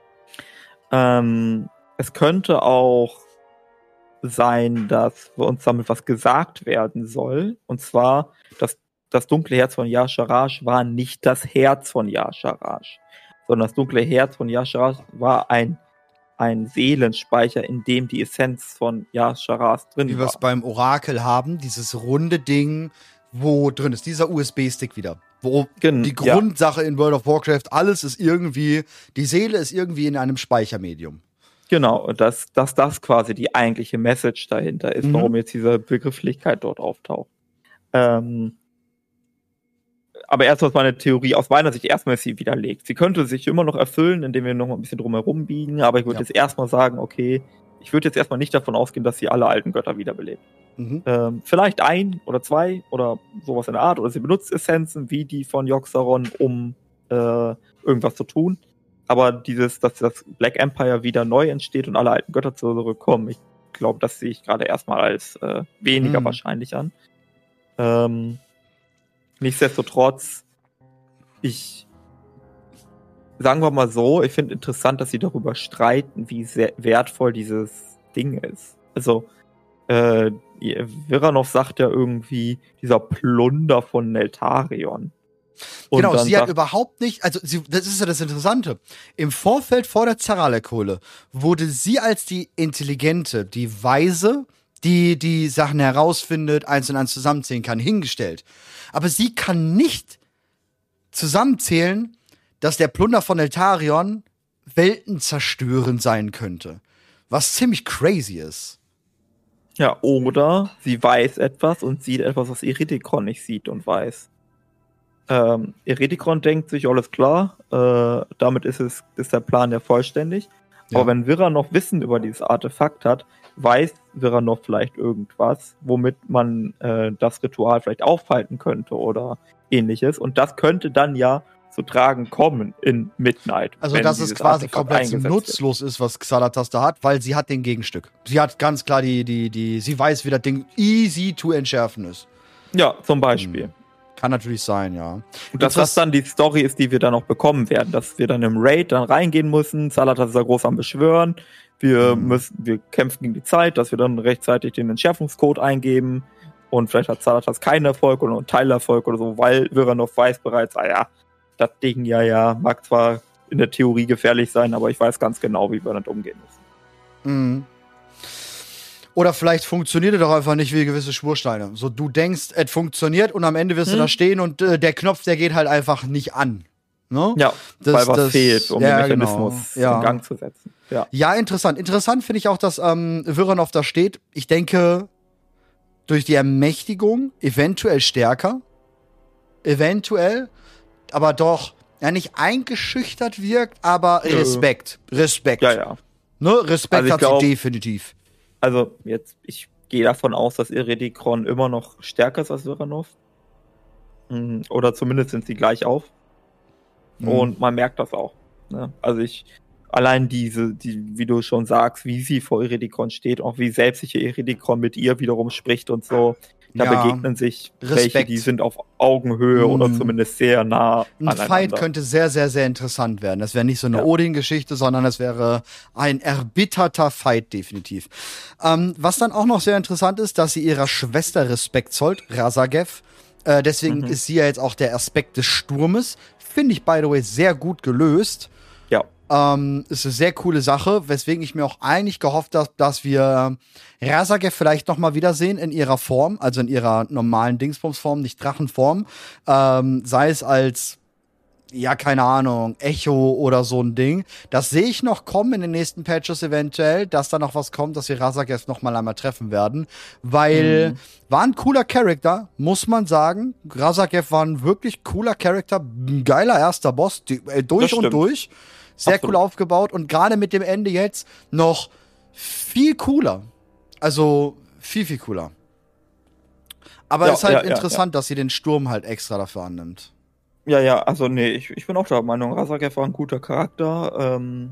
Ähm, es könnte auch sein, dass uns damit was gesagt werden soll. Und zwar, dass das dunkle Herz von Yasharash war nicht das Herz von Yasharash, sondern das dunkle Herz von Yasharash war ein, ein Seelenspeicher, in dem die Essenz von Yasharash drin Wie war. wir es beim Orakel haben, dieses runde Ding, wo drin ist, dieser U S B-Stick wieder. Wo Gen- die Grundsache ja. in World of Warcraft, alles ist irgendwie, die Seele ist irgendwie in einem Speichermedium. Genau, und dass, dass das quasi die eigentliche Message dahinter ist, mhm. warum jetzt diese Begrifflichkeit dort auftaucht. Ähm, aber erst was meine Theorie aus meiner Sicht erstmal ist sie widerlegt. Sie könnte sich immer noch erfüllen, indem wir noch mal ein bisschen drumherum biegen, aber ich würde ja. jetzt erstmal sagen, okay, ich würde jetzt erstmal nicht davon ausgehen, dass sie alle alten Götter wiederbelebt. Mhm. Ähm, vielleicht ein oder zwei oder sowas in der Art, oder sie benutzt Essenzen wie die von Joxaron, um äh, irgendwas zu tun. Aber dieses, dass das Black Empire wieder neu entsteht und alle alten Götter zurückkommen, ich glaube, das sehe ich gerade erstmal als äh, weniger mhm. wahrscheinlich an. Ähm, nichtsdestotrotz, ich sagen wir mal so, ich finde interessant, dass sie darüber streiten, wie sehr wertvoll dieses Ding ist. Also, äh, Viranov sagt ja irgendwie, dieser Plunder von Neltarion. Und genau, sie hat überhaupt nicht, also sie, das ist ja das Interessante. Im Vorfeld vor der Zaralek-Kohle wurde sie als die Intelligente, die Weise, die die Sachen herausfindet, eins und eins zusammenzählen kann, hingestellt. Aber sie kann nicht zusammenzählen, dass der Plunder von Neltarion weltenzerstörend sein könnte. Was ziemlich crazy ist. Ja, oder sie weiß etwas und sieht etwas, was Iridikon nicht sieht und weiß. Ähm, Iridikon denkt sich, alles klar, äh, damit ist es ist der Plan ja vollständig. Ja. Aber wenn Virra noch Wissen über dieses Artefakt hat, weiß Virra noch vielleicht irgendwas, womit man äh, das Ritual vielleicht aufhalten könnte oder ähnliches. Und das könnte dann ja zu tragen kommen in Midnight. Also, dass es quasi komplett nutzlos ist, was Xalatas da hat, weil sie hat den Gegenstück. Sie hat ganz klar die, die, die, sie weiß, wie das Ding easy to entschärfen ist. Ja, zum Beispiel. Hm. Kann natürlich sein, ja. Und dass das dann die Story ist, die wir dann noch bekommen werden, dass wir dann im Raid dann reingehen müssen, Xalatas ist da groß am Beschwören, wir hm. müssen, wir kämpfen gegen die Zeit, dass wir dann rechtzeitig den Entschärfungscode eingeben und vielleicht hat Xalatas keinen Erfolg oder einen Teilerfolg oder so, weil Viranov weiß bereits, ah ja, das Ding ja, ja, mag zwar in der Theorie gefährlich sein, aber ich weiß ganz genau, wie wir damit umgehen müssen. Mhm. Oder vielleicht funktioniert es doch einfach nicht wie gewisse Schwursteine. So, du denkst, es funktioniert und am Ende wirst hm. du da stehen und äh, der Knopf, der geht halt einfach nicht an. Ne? Ja, das, weil was das, fehlt, um ja, den Mechanismus genau. ja. in Gang zu setzen. Ja, ja interessant. Interessant finde ich auch, dass ähm, Viranov da steht. Ich denke, durch die Ermächtigung eventuell stärker. Eventuell. Aber doch, ja, nicht eingeschüchtert wirkt, aber Nö. Respekt. Respekt. Ja, ja. Ne? Respekt also hat glaub, sie definitiv. Also, jetzt, ich gehe davon aus, dass Iridikon immer noch stärker ist als Viranov. Oder zumindest sind sie gleich auf. Mhm. Und man merkt das auch. Ne? Also, ich, allein diese, die, wie du schon sagst, wie sie vor Iridikon steht, auch wie selbstsicher Iridikon mit ihr wiederum spricht und so. Da ja, begegnen sich Respekt. Welche, die sind auf Augenhöhe mm. oder zumindest sehr nah Ein aneinander. Fight könnte sehr, sehr, sehr interessant werden. Das wäre nicht so eine ja. Odin-Geschichte, sondern es wäre ein erbitterter Fight, definitiv. Ähm, was dann auch noch sehr interessant ist, dass sie ihrer Schwester Respekt zollt, Razagev. Äh, deswegen mhm. ist sie ja jetzt auch der Aspekt des Sturmes. Finde ich, by the way, sehr gut gelöst. Ja. Ähm, ist eine sehr coole Sache, weswegen ich mir auch eigentlich gehofft habe, dass wir Razagev vielleicht noch mal wiedersehen in ihrer Form, also in ihrer normalen Dingsbumsform, nicht Drachenform, ähm, sei es als, ja, keine Ahnung, Echo oder so ein Ding. Das sehe ich noch kommen in den nächsten Patches eventuell, dass da noch was kommt, dass wir Razagev noch mal einmal treffen werden, weil mhm. war ein cooler Charakter, muss man sagen. Razagev war ein wirklich cooler Charakter, ein geiler erster Boss, die, äh, durch und durch. Sehr Absolut. Cool aufgebaut und gerade mit dem Ende jetzt noch viel cooler. Also viel, viel cooler. Aber es ja, ist halt ja, interessant, ja, ja. dass sie den Sturm halt extra dafür annimmt. Ja, ja, also nee, ich, ich bin auch der Meinung, Razagev war ein guter Charakter. Ähm,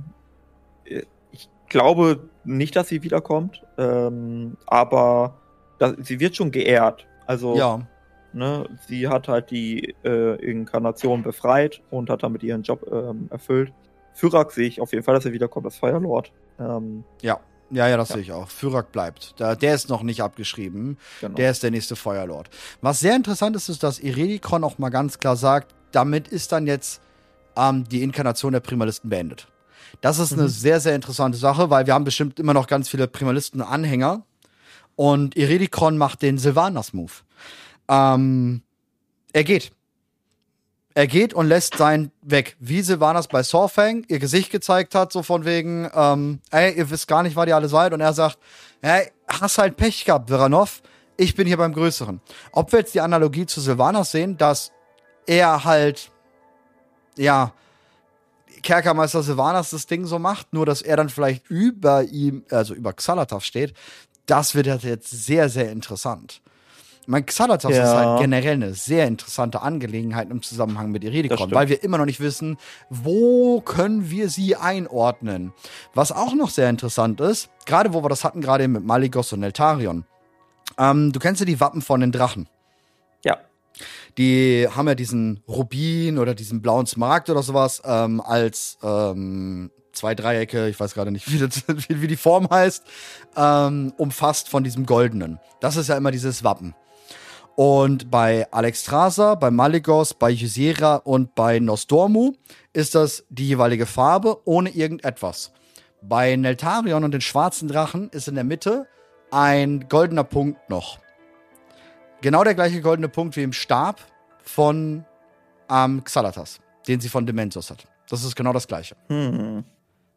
ich glaube nicht, dass sie wiederkommt, ähm, aber das, sie wird schon geehrt. Also ja. ne, sie hat halt die äh, Inkarnation befreit und hat damit ihren Job ähm, erfüllt. Fyrak sehe ich auf jeden Fall, dass er wiederkommt, das Feuerlord. Ähm, ja, ja, ja, das ja. sehe ich auch. Fyrak bleibt. Da, der ist noch nicht abgeschrieben. Genau. Der ist der nächste Feuerlord. Was sehr interessant ist, ist, dass Iridikon auch mal ganz klar sagt, damit ist dann jetzt ähm, die Inkarnation der Primalisten beendet. Das ist mhm. eine sehr, sehr interessante Sache, weil wir haben bestimmt immer noch ganz viele Primalisten-Anhänger. Und Iridikon macht den Sylvanas-Move. Ähm, er geht. Er geht und lässt sein weg. Wie Sylvanas bei Saurfang ihr Gesicht gezeigt hat, so von wegen, ähm, ey, ihr wisst gar nicht, was ihr alle seid. Und er sagt, ey, hast halt Pech gehabt, Viranov. Ich bin hier beim Größeren. Ob wir jetzt die Analogie zu Sylvanas sehen, dass er halt, ja, Kerkermeister Sylvanas das Ding so macht, nur dass er dann vielleicht über ihm, also über Xalatath steht, das wird jetzt sehr, sehr interessant. Mein Xalatath ja. ist halt generell eine sehr interessante Angelegenheit im Zusammenhang mit Iridikon, weil wir immer noch nicht wissen, wo können wir sie einordnen. Was auch noch sehr interessant ist, gerade wo wir das hatten, gerade mit Malygos und Neltarion. Ähm, du kennst ja die Wappen von den Drachen. Ja. Die haben ja diesen Rubin oder diesen blauen Smaragd oder sowas ähm, als ähm, zwei Dreiecke, ich weiß gerade nicht, wie, das, wie, wie die Form heißt, ähm, umfasst von diesem Goldenen. Das ist ja immer dieses Wappen. Und bei Alexstrasza, bei Malygos, bei Ysera und bei Nostormu ist das die jeweilige Farbe ohne irgendetwas. Bei Neltarion und den schwarzen Drachen ist in der Mitte ein goldener Punkt noch. Genau der gleiche goldene Punkt wie im Stab von ähm, Xalatath, den sie von Dementos hat. Das ist genau das gleiche. Hm.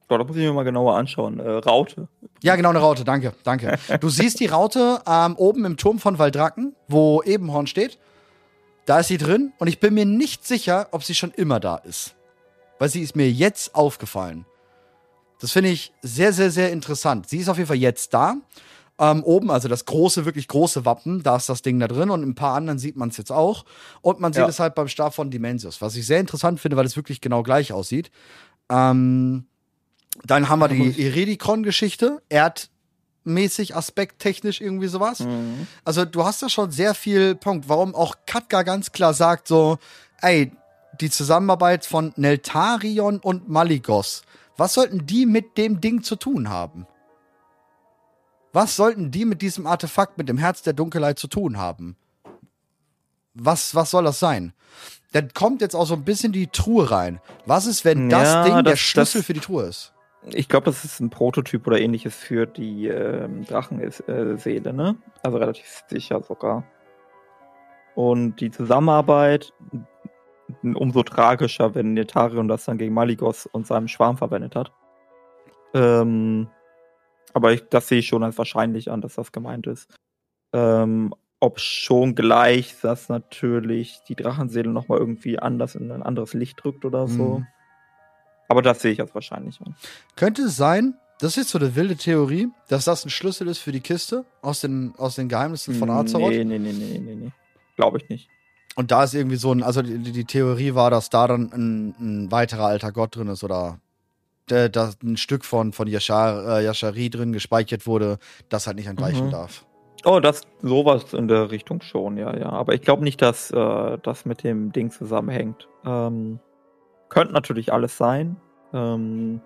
Boah, da muss ich mir mal genauer anschauen. Äh, Raute. Ja, genau, eine Raute, danke, danke. Du siehst die Raute ähm, oben im Turm von Valdrakken, wo Ebenhorn steht. Da ist sie drin und ich bin mir nicht sicher, ob sie schon immer da ist. Weil sie ist mir jetzt aufgefallen. Das finde ich sehr, sehr, sehr interessant. Sie ist auf jeden Fall jetzt da. Ähm, oben, also das große, wirklich große Wappen, da ist das Ding da drin und in ein paar anderen sieht man es jetzt auch. Und man sieht Ja. es halt beim Stab von Dimensius, was ich sehr interessant finde, weil es wirklich genau gleich aussieht. Ähm, dann haben wir die Iridikron-Geschichte, erdmäßig, aspekttechnisch irgendwie sowas. Mhm. Also du hast da schon sehr viel Punkt, warum auch Katka ganz klar sagt so, ey, die Zusammenarbeit von Neltarion und Malygos, was sollten die mit dem Ding zu tun haben? Was sollten die mit diesem Artefakt, mit dem Herz der Dunkelheit zu tun haben? Was, was soll das sein? Dann kommt jetzt auch so ein bisschen die Truhe rein. Was ist, wenn das Ja, Ding der das- Schlüssel das- für die Truhe ist? Ich glaube, das ist ein Prototyp oder ähnliches für die ähm, Drachenseele, ne? Also relativ sicher sogar. Und die Zusammenarbeit umso tragischer, wenn Netarion das dann gegen Malygos und seinem Schwarm verwendet hat. Ähm, aber ich, das sehe ich schon als wahrscheinlich an, dass das gemeint ist. Ähm, ob schon gleich das natürlich die Drachenseele nochmal irgendwie anders in ein anderes Licht drückt oder so. Mhm. Aber das sehe ich als wahrscheinlich an. Könnte es sein, das ist jetzt so eine wilde Theorie, dass das ein Schlüssel ist für die Kiste aus den, aus den Geheimnissen von Azeroth? Nee, nee, nee, nee, nee, nee. Glaube ich nicht. Und da ist irgendwie so ein, also die, die Theorie war, dass da dann ein, ein weiterer alter Gott drin ist oder der, da ein Stück von, von Yashar, äh, Yashari drin gespeichert wurde, das halt nicht entweichen Mhm. darf. Oh, das sowas in der Richtung schon, ja, ja. Aber ich glaube nicht, dass äh, das mit dem Ding zusammenhängt. Ähm, könnte natürlich alles sein. Ähm,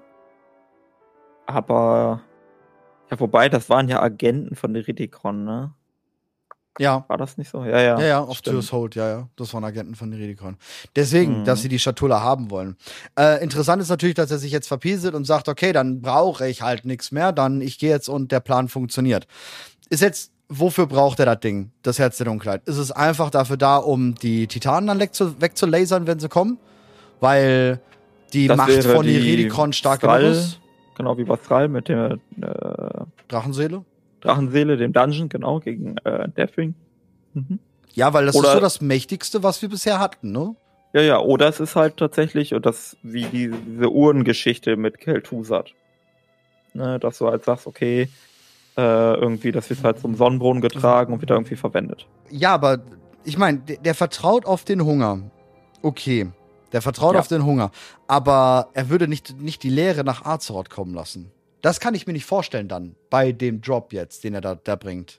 aber ja, wobei, das waren ja Agenten von der Iridikron, ne? Ja. War das nicht so? Ja, ja. Ja, ja, auf stimmt. Tyrs Hold, ja, ja. Das waren Agenten von Iridikron. Deswegen, Mhm. dass sie die Schatulle haben wollen. Äh, interessant ist natürlich, dass er sich jetzt verpieselt und sagt, okay, dann brauche ich halt nichts mehr, dann ich gehe jetzt und der Plan funktioniert. Ist jetzt, wofür braucht er das Ding, das Herz der Dunkelheit? Ist es einfach dafür da, um die Titanen dann wegzu- wegzulasern, wenn sie kommen? Weil die Das Macht wäre von die Iridikron stark genug Thrall, ist? Genau wie Bastral mit der äh, Drachenseele? Drachenseele, dem Dungeon, genau, gegen äh, Deathwing. Mhm. Ja, weil das Oder- ist so das Mächtigste, was wir bisher hatten, ne? Ja, ja, oder es ist halt tatsächlich, und das wie die, diese Uhrengeschichte mit Kel'Thuzad. Ne, dass du halt sagst, okay, äh, irgendwie, das wird halt zum Sonnenbrunnen getragen und wird da irgendwie verwendet. Ja, aber ich meine, der, der vertraut auf den Hunger. Okay. Der vertraut Ja. auf den Hunger. Aber er würde nicht, nicht die Leere nach Azeroth kommen lassen. Das kann ich mir nicht vorstellen dann, bei dem Drop jetzt, den er da, da bringt.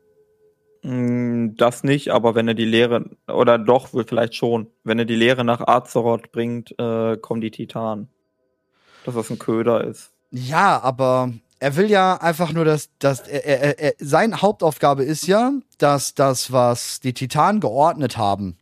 Mm, Das nicht, aber wenn er die Lehre, oder doch, wohl vielleicht schon, wenn er die Lehre nach Azeroth bringt, äh, kommen die Titanen. Dass das ein Köder ist. Ja, aber er will ja einfach nur, dass, dass er, er, er, seine Hauptaufgabe ist ja, dass das, was die Titanen geordnet haben,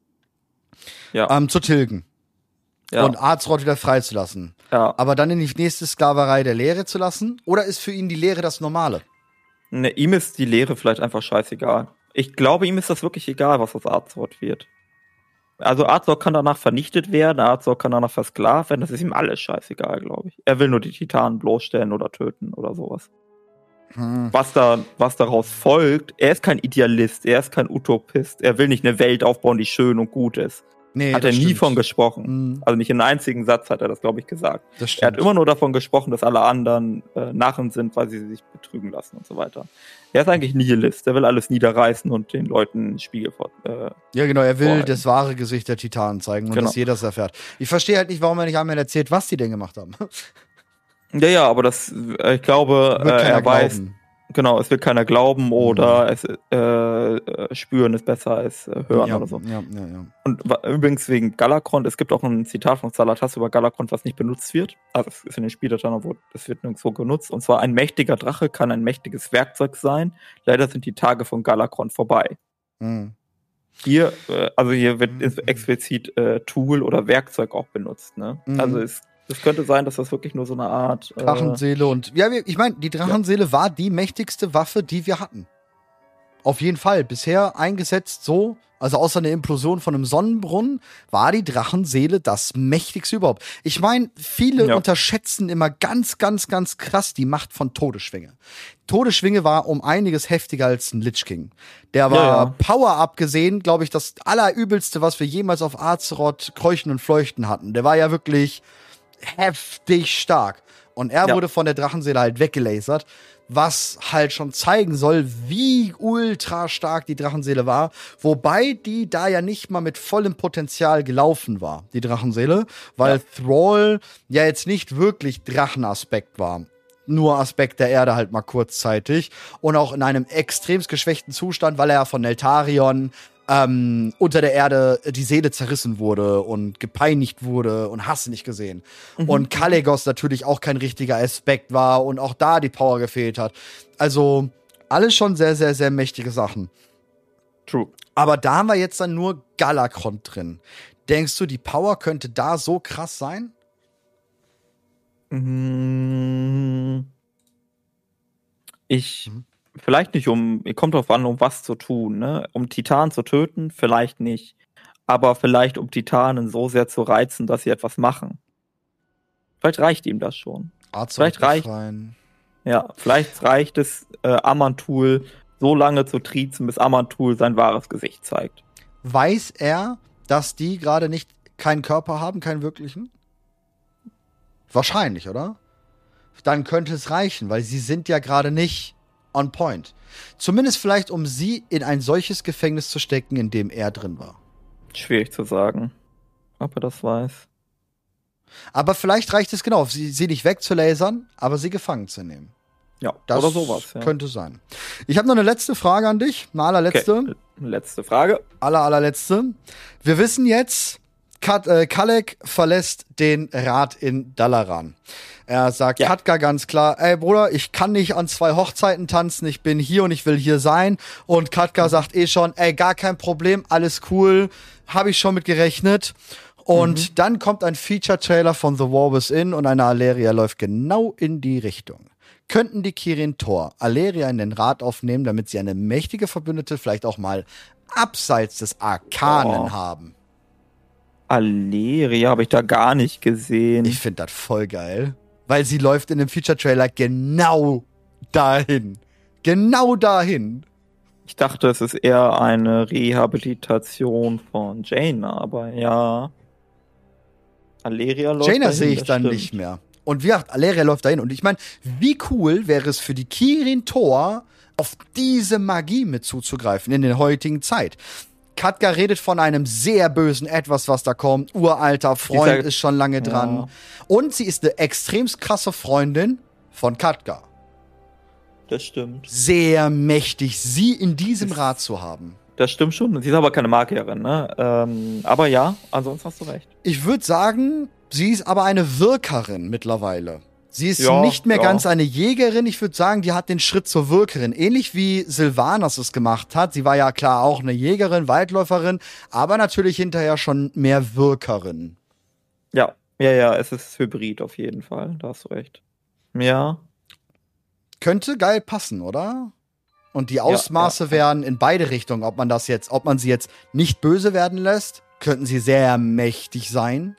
Ja, ähm, zu tilgen ja, und Azeroth wieder freizulassen. ja. Aber dann in die nächste Sklaverei der Lehre zu lassen? Oder ist für ihn die Lehre das Normale? Ne, ihm ist die Lehre vielleicht einfach scheißegal. Ich glaube, ihm ist das wirklich egal, was aus Azeroth wird. Also Azeroth kann danach vernichtet werden, Azeroth kann danach versklavt werden, das ist ihm alles scheißegal, glaube ich. Er will nur die Titanen bloßstellen oder töten oder sowas. Hm. Was da, was daraus folgt, er ist kein Idealist, er ist kein Utopist, er will nicht eine Welt aufbauen, die schön und gut ist. Nee, Hat er das nie stimmt. von gesprochen. Hm, Also nicht in einem einzigen Satz hat er das, glaube ich, gesagt. das stimmt. Er hat immer nur davon gesprochen, dass alle anderen äh, Narren sind, weil sie sich betrügen lassen und so weiter. Er ist eigentlich Nihilist. Er will alles niederreißen und den Leuten einen Spiegel vor. Äh, Ja, genau, er will Vor allem. das wahre Gesicht der Titanen zeigen und Genau. dass jeder es erfährt. Ich verstehe halt nicht, warum er nicht einmal erzählt, was die denn gemacht haben. ja, ja, aber das, äh, ich glaube, äh, Wird keiner er weiß, glauben. genau, es wird keiner glauben oder es äh, äh, spüren ist besser als äh, hören ja, oder so. Ja, ja, ja. Und wa- übrigens wegen Galakrond, es gibt auch ein Zitat von Xalatas über Galakrond, was nicht benutzt wird. Also es ist in den Spieldateien, aber es wird nirgendwo genutzt. Und zwar ein mächtiger Drache kann ein mächtiges Werkzeug sein. Leider sind die Tage von Galakrond vorbei. Hm. Hier, äh, also hier wird explizit äh, Tool oder Werkzeug auch benutzt. Ne? Mhm. Also es, es könnte sein, dass das wirklich nur so eine Art äh, Drachenseele und. Ja, wir- ich meine, die Drachenseele war die mächtigste Waffe, die wir hatten. auf jeden Fall. Bisher eingesetzt so, also außer eine Implosion von einem Sonnenbrunnen, war die Drachenseele das mächtigste überhaupt. Ich meine, viele Ja. unterschätzen immer ganz, ganz, ganz krass die Macht von Todesschwinge. Todesschwinge war um einiges heftiger als ein Lich King. Der war Ja, ja. Power abgesehen, glaube ich, das allerübelste, was wir jemals auf Azeroth Keuchen und Fleuchten hatten. Der war ja wirklich heftig stark. Und er Ja. wurde von der Drachenseele halt weggelasert, was halt schon zeigen soll, wie ultra stark die Drachenseele war. Wobei die da ja nicht mal mit vollem Potenzial gelaufen war, die Drachenseele, weil Ja. Thrall ja jetzt nicht wirklich Drachenaspekt war. Nur Aspekt der Erde halt mal kurzzeitig. Und auch in einem extremst geschwächten Zustand, weil er ja von Neltarion ähm, unter der Erde die Seele zerrissen wurde und gepeinigt wurde und hast du nicht gesehen. Mhm. Und Kalecgos natürlich auch kein richtiger Aspekt war und auch da die Power gefehlt hat. Also alles schon sehr, sehr, sehr mächtige Sachen. True. Aber da haben wir jetzt dann nur Galakrond drin. Denkst du, die Power könnte da so krass sein? Mhm. Ich, Mhm. vielleicht nicht um, kommt drauf an, um was zu tun, ne? Um Titanen zu töten, vielleicht nicht. Aber vielleicht um Titanen so sehr zu reizen, dass sie etwas machen. Vielleicht reicht ihm das schon. Azeroth Vielleicht reicht- befreien. Ja, vielleicht reicht es, äh, Amantul so lange zu triezen, bis Amantul sein wahres Gesicht zeigt. Weiß er, dass die gerade nicht keinen Körper haben, keinen wirklichen? Wahrscheinlich, oder? Dann könnte es reichen, weil sie sind ja gerade nicht on point. Zumindest vielleicht, um sie in ein solches Gefängnis zu stecken, in dem er drin war. Schwierig zu sagen, ob er das weiß. Aber vielleicht reicht es genau, sie, sie nicht wegzulasern, aber sie gefangen zu nehmen. Ja, Das oder sowas. Ja. könnte sein. Ich habe noch eine letzte Frage an dich, eine allerletzte. Okay. Letzte Frage. aller, allerletzte. Wir wissen jetzt, Kat, äh, Kalek verlässt den Rat in Dalaran. Er sagt Ja. Katka ganz klar, ey Bruder, ich kann nicht an zwei Hochzeiten tanzen, ich bin hier und ich will hier sein. Und Katka sagt eh schon, ey, gar kein Problem, alles cool, habe ich schon mit gerechnet. Und Mhm. dann kommt ein Feature-Trailer von The War Within und eine Aleria läuft genau in die Richtung. Könnten die Kirin Tor Aleria in den Rat aufnehmen, damit sie eine mächtige Verbündete vielleicht auch mal abseits des Arkanen Oh. haben? Aleria habe ich da gar nicht gesehen. Ich finde das voll geil, weil sie läuft in dem Feature-Trailer genau dahin. Genau dahin. Ich dachte, es ist eher eine Rehabilitation von Jaina, aber ja. Aleria läuft Jaina dahin, sehe ich das dann stimmt. nicht mehr. Und wie gesagt, Aleria läuft dahin. Und ich meine, wie cool wäre es für die Kirin Tor, auf diese Magie mit zuzugreifen in der heutigen Zeit. Katka redet von einem sehr bösen Etwas, was da kommt. Uralter Freund Dieser- ist schon lange Ja. dran. Und sie ist eine extremst krasse Freundin von Katka. Das stimmt. Sehr mächtig, sie in diesem Das- Rat zu haben. Das stimmt schon. Sie ist aber keine Magierin, ne? Ähm, aber ja, ansonsten hast du recht. Ich würde sagen, sie ist aber eine Wirkerin mittlerweile. Sie ist Ja, nicht mehr ja. ganz eine Jägerin. Ich würde sagen, die hat den Schritt zur Wirkerin. Ähnlich wie Sylvanas es gemacht hat. Sie war ja klar auch eine Jägerin, Waldläuferin, aber natürlich hinterher schon mehr Wirkerin. Ja, ja, ja, es ist Hybrid auf jeden Fall. Da hast du recht. Ja. Könnte geil passen, oder? Und die Ausmaße ja. wären in beide Richtungen. Ob man das jetzt, ob man sie jetzt nicht böse werden lässt, könnten sie sehr mächtig sein.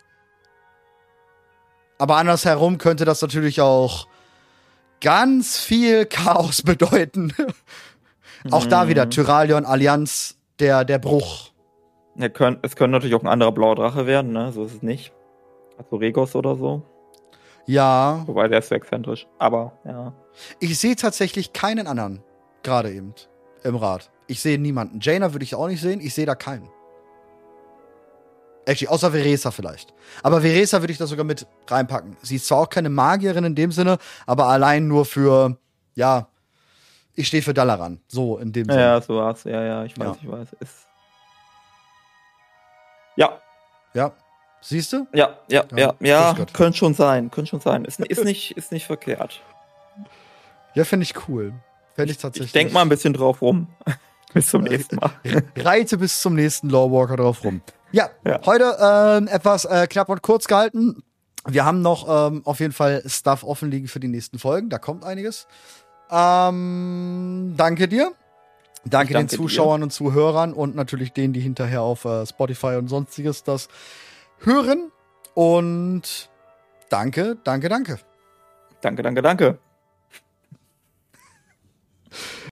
Aber andersherum könnte das natürlich auch ganz viel Chaos bedeuten. Auch da Mhm. wieder Tyralion, Allianz, der, der Bruch. Ja, können, es könnte natürlich auch ein anderer blauer Drache werden, ne? So ist es nicht. Also Regos oder so. Ja, Wobei der ist so exzentrisch. Aber, ja. ich sehe tatsächlich keinen anderen. Gerade eben. Im Rat. Ich sehe niemanden. Jaina würde ich auch nicht sehen. Ich sehe da keinen. Actually, außer Veresa vielleicht. Aber Veresa würde ich da sogar mit reinpacken. Sie ist zwar auch keine Magierin in dem Sinne, aber allein nur für, ja, ich stehe für Dalaran. So, in dem Ja, Sinne. ja, so hast Ja, ja, ich weiß, Ja. ich weiß. Ist. Ja, Ja. Siehst du? ja, ja, Ja, ja, ja, grüß Gott. könnte schon sein, könnte schon sein. Ist, ist, nicht, ist nicht verkehrt. Ja, finde ich cool. Fände ich tatsächlich. Ich denk mal ein bisschen drauf rum. Bis zum nächsten Mal. Reite bis zum nächsten Lawwalker drauf rum. Ja, Ja. heute ähm, etwas äh, knapp und kurz gehalten. Wir haben noch ähm, auf jeden Fall Stuff offen liegen für die nächsten Folgen. Da kommt einiges. Ähm, danke dir. Danke, danke den Zuschauern dir. Und Zuhörern und natürlich denen, die hinterher auf äh, Spotify und sonstiges das hören. Und danke, danke, danke. Danke, danke, danke.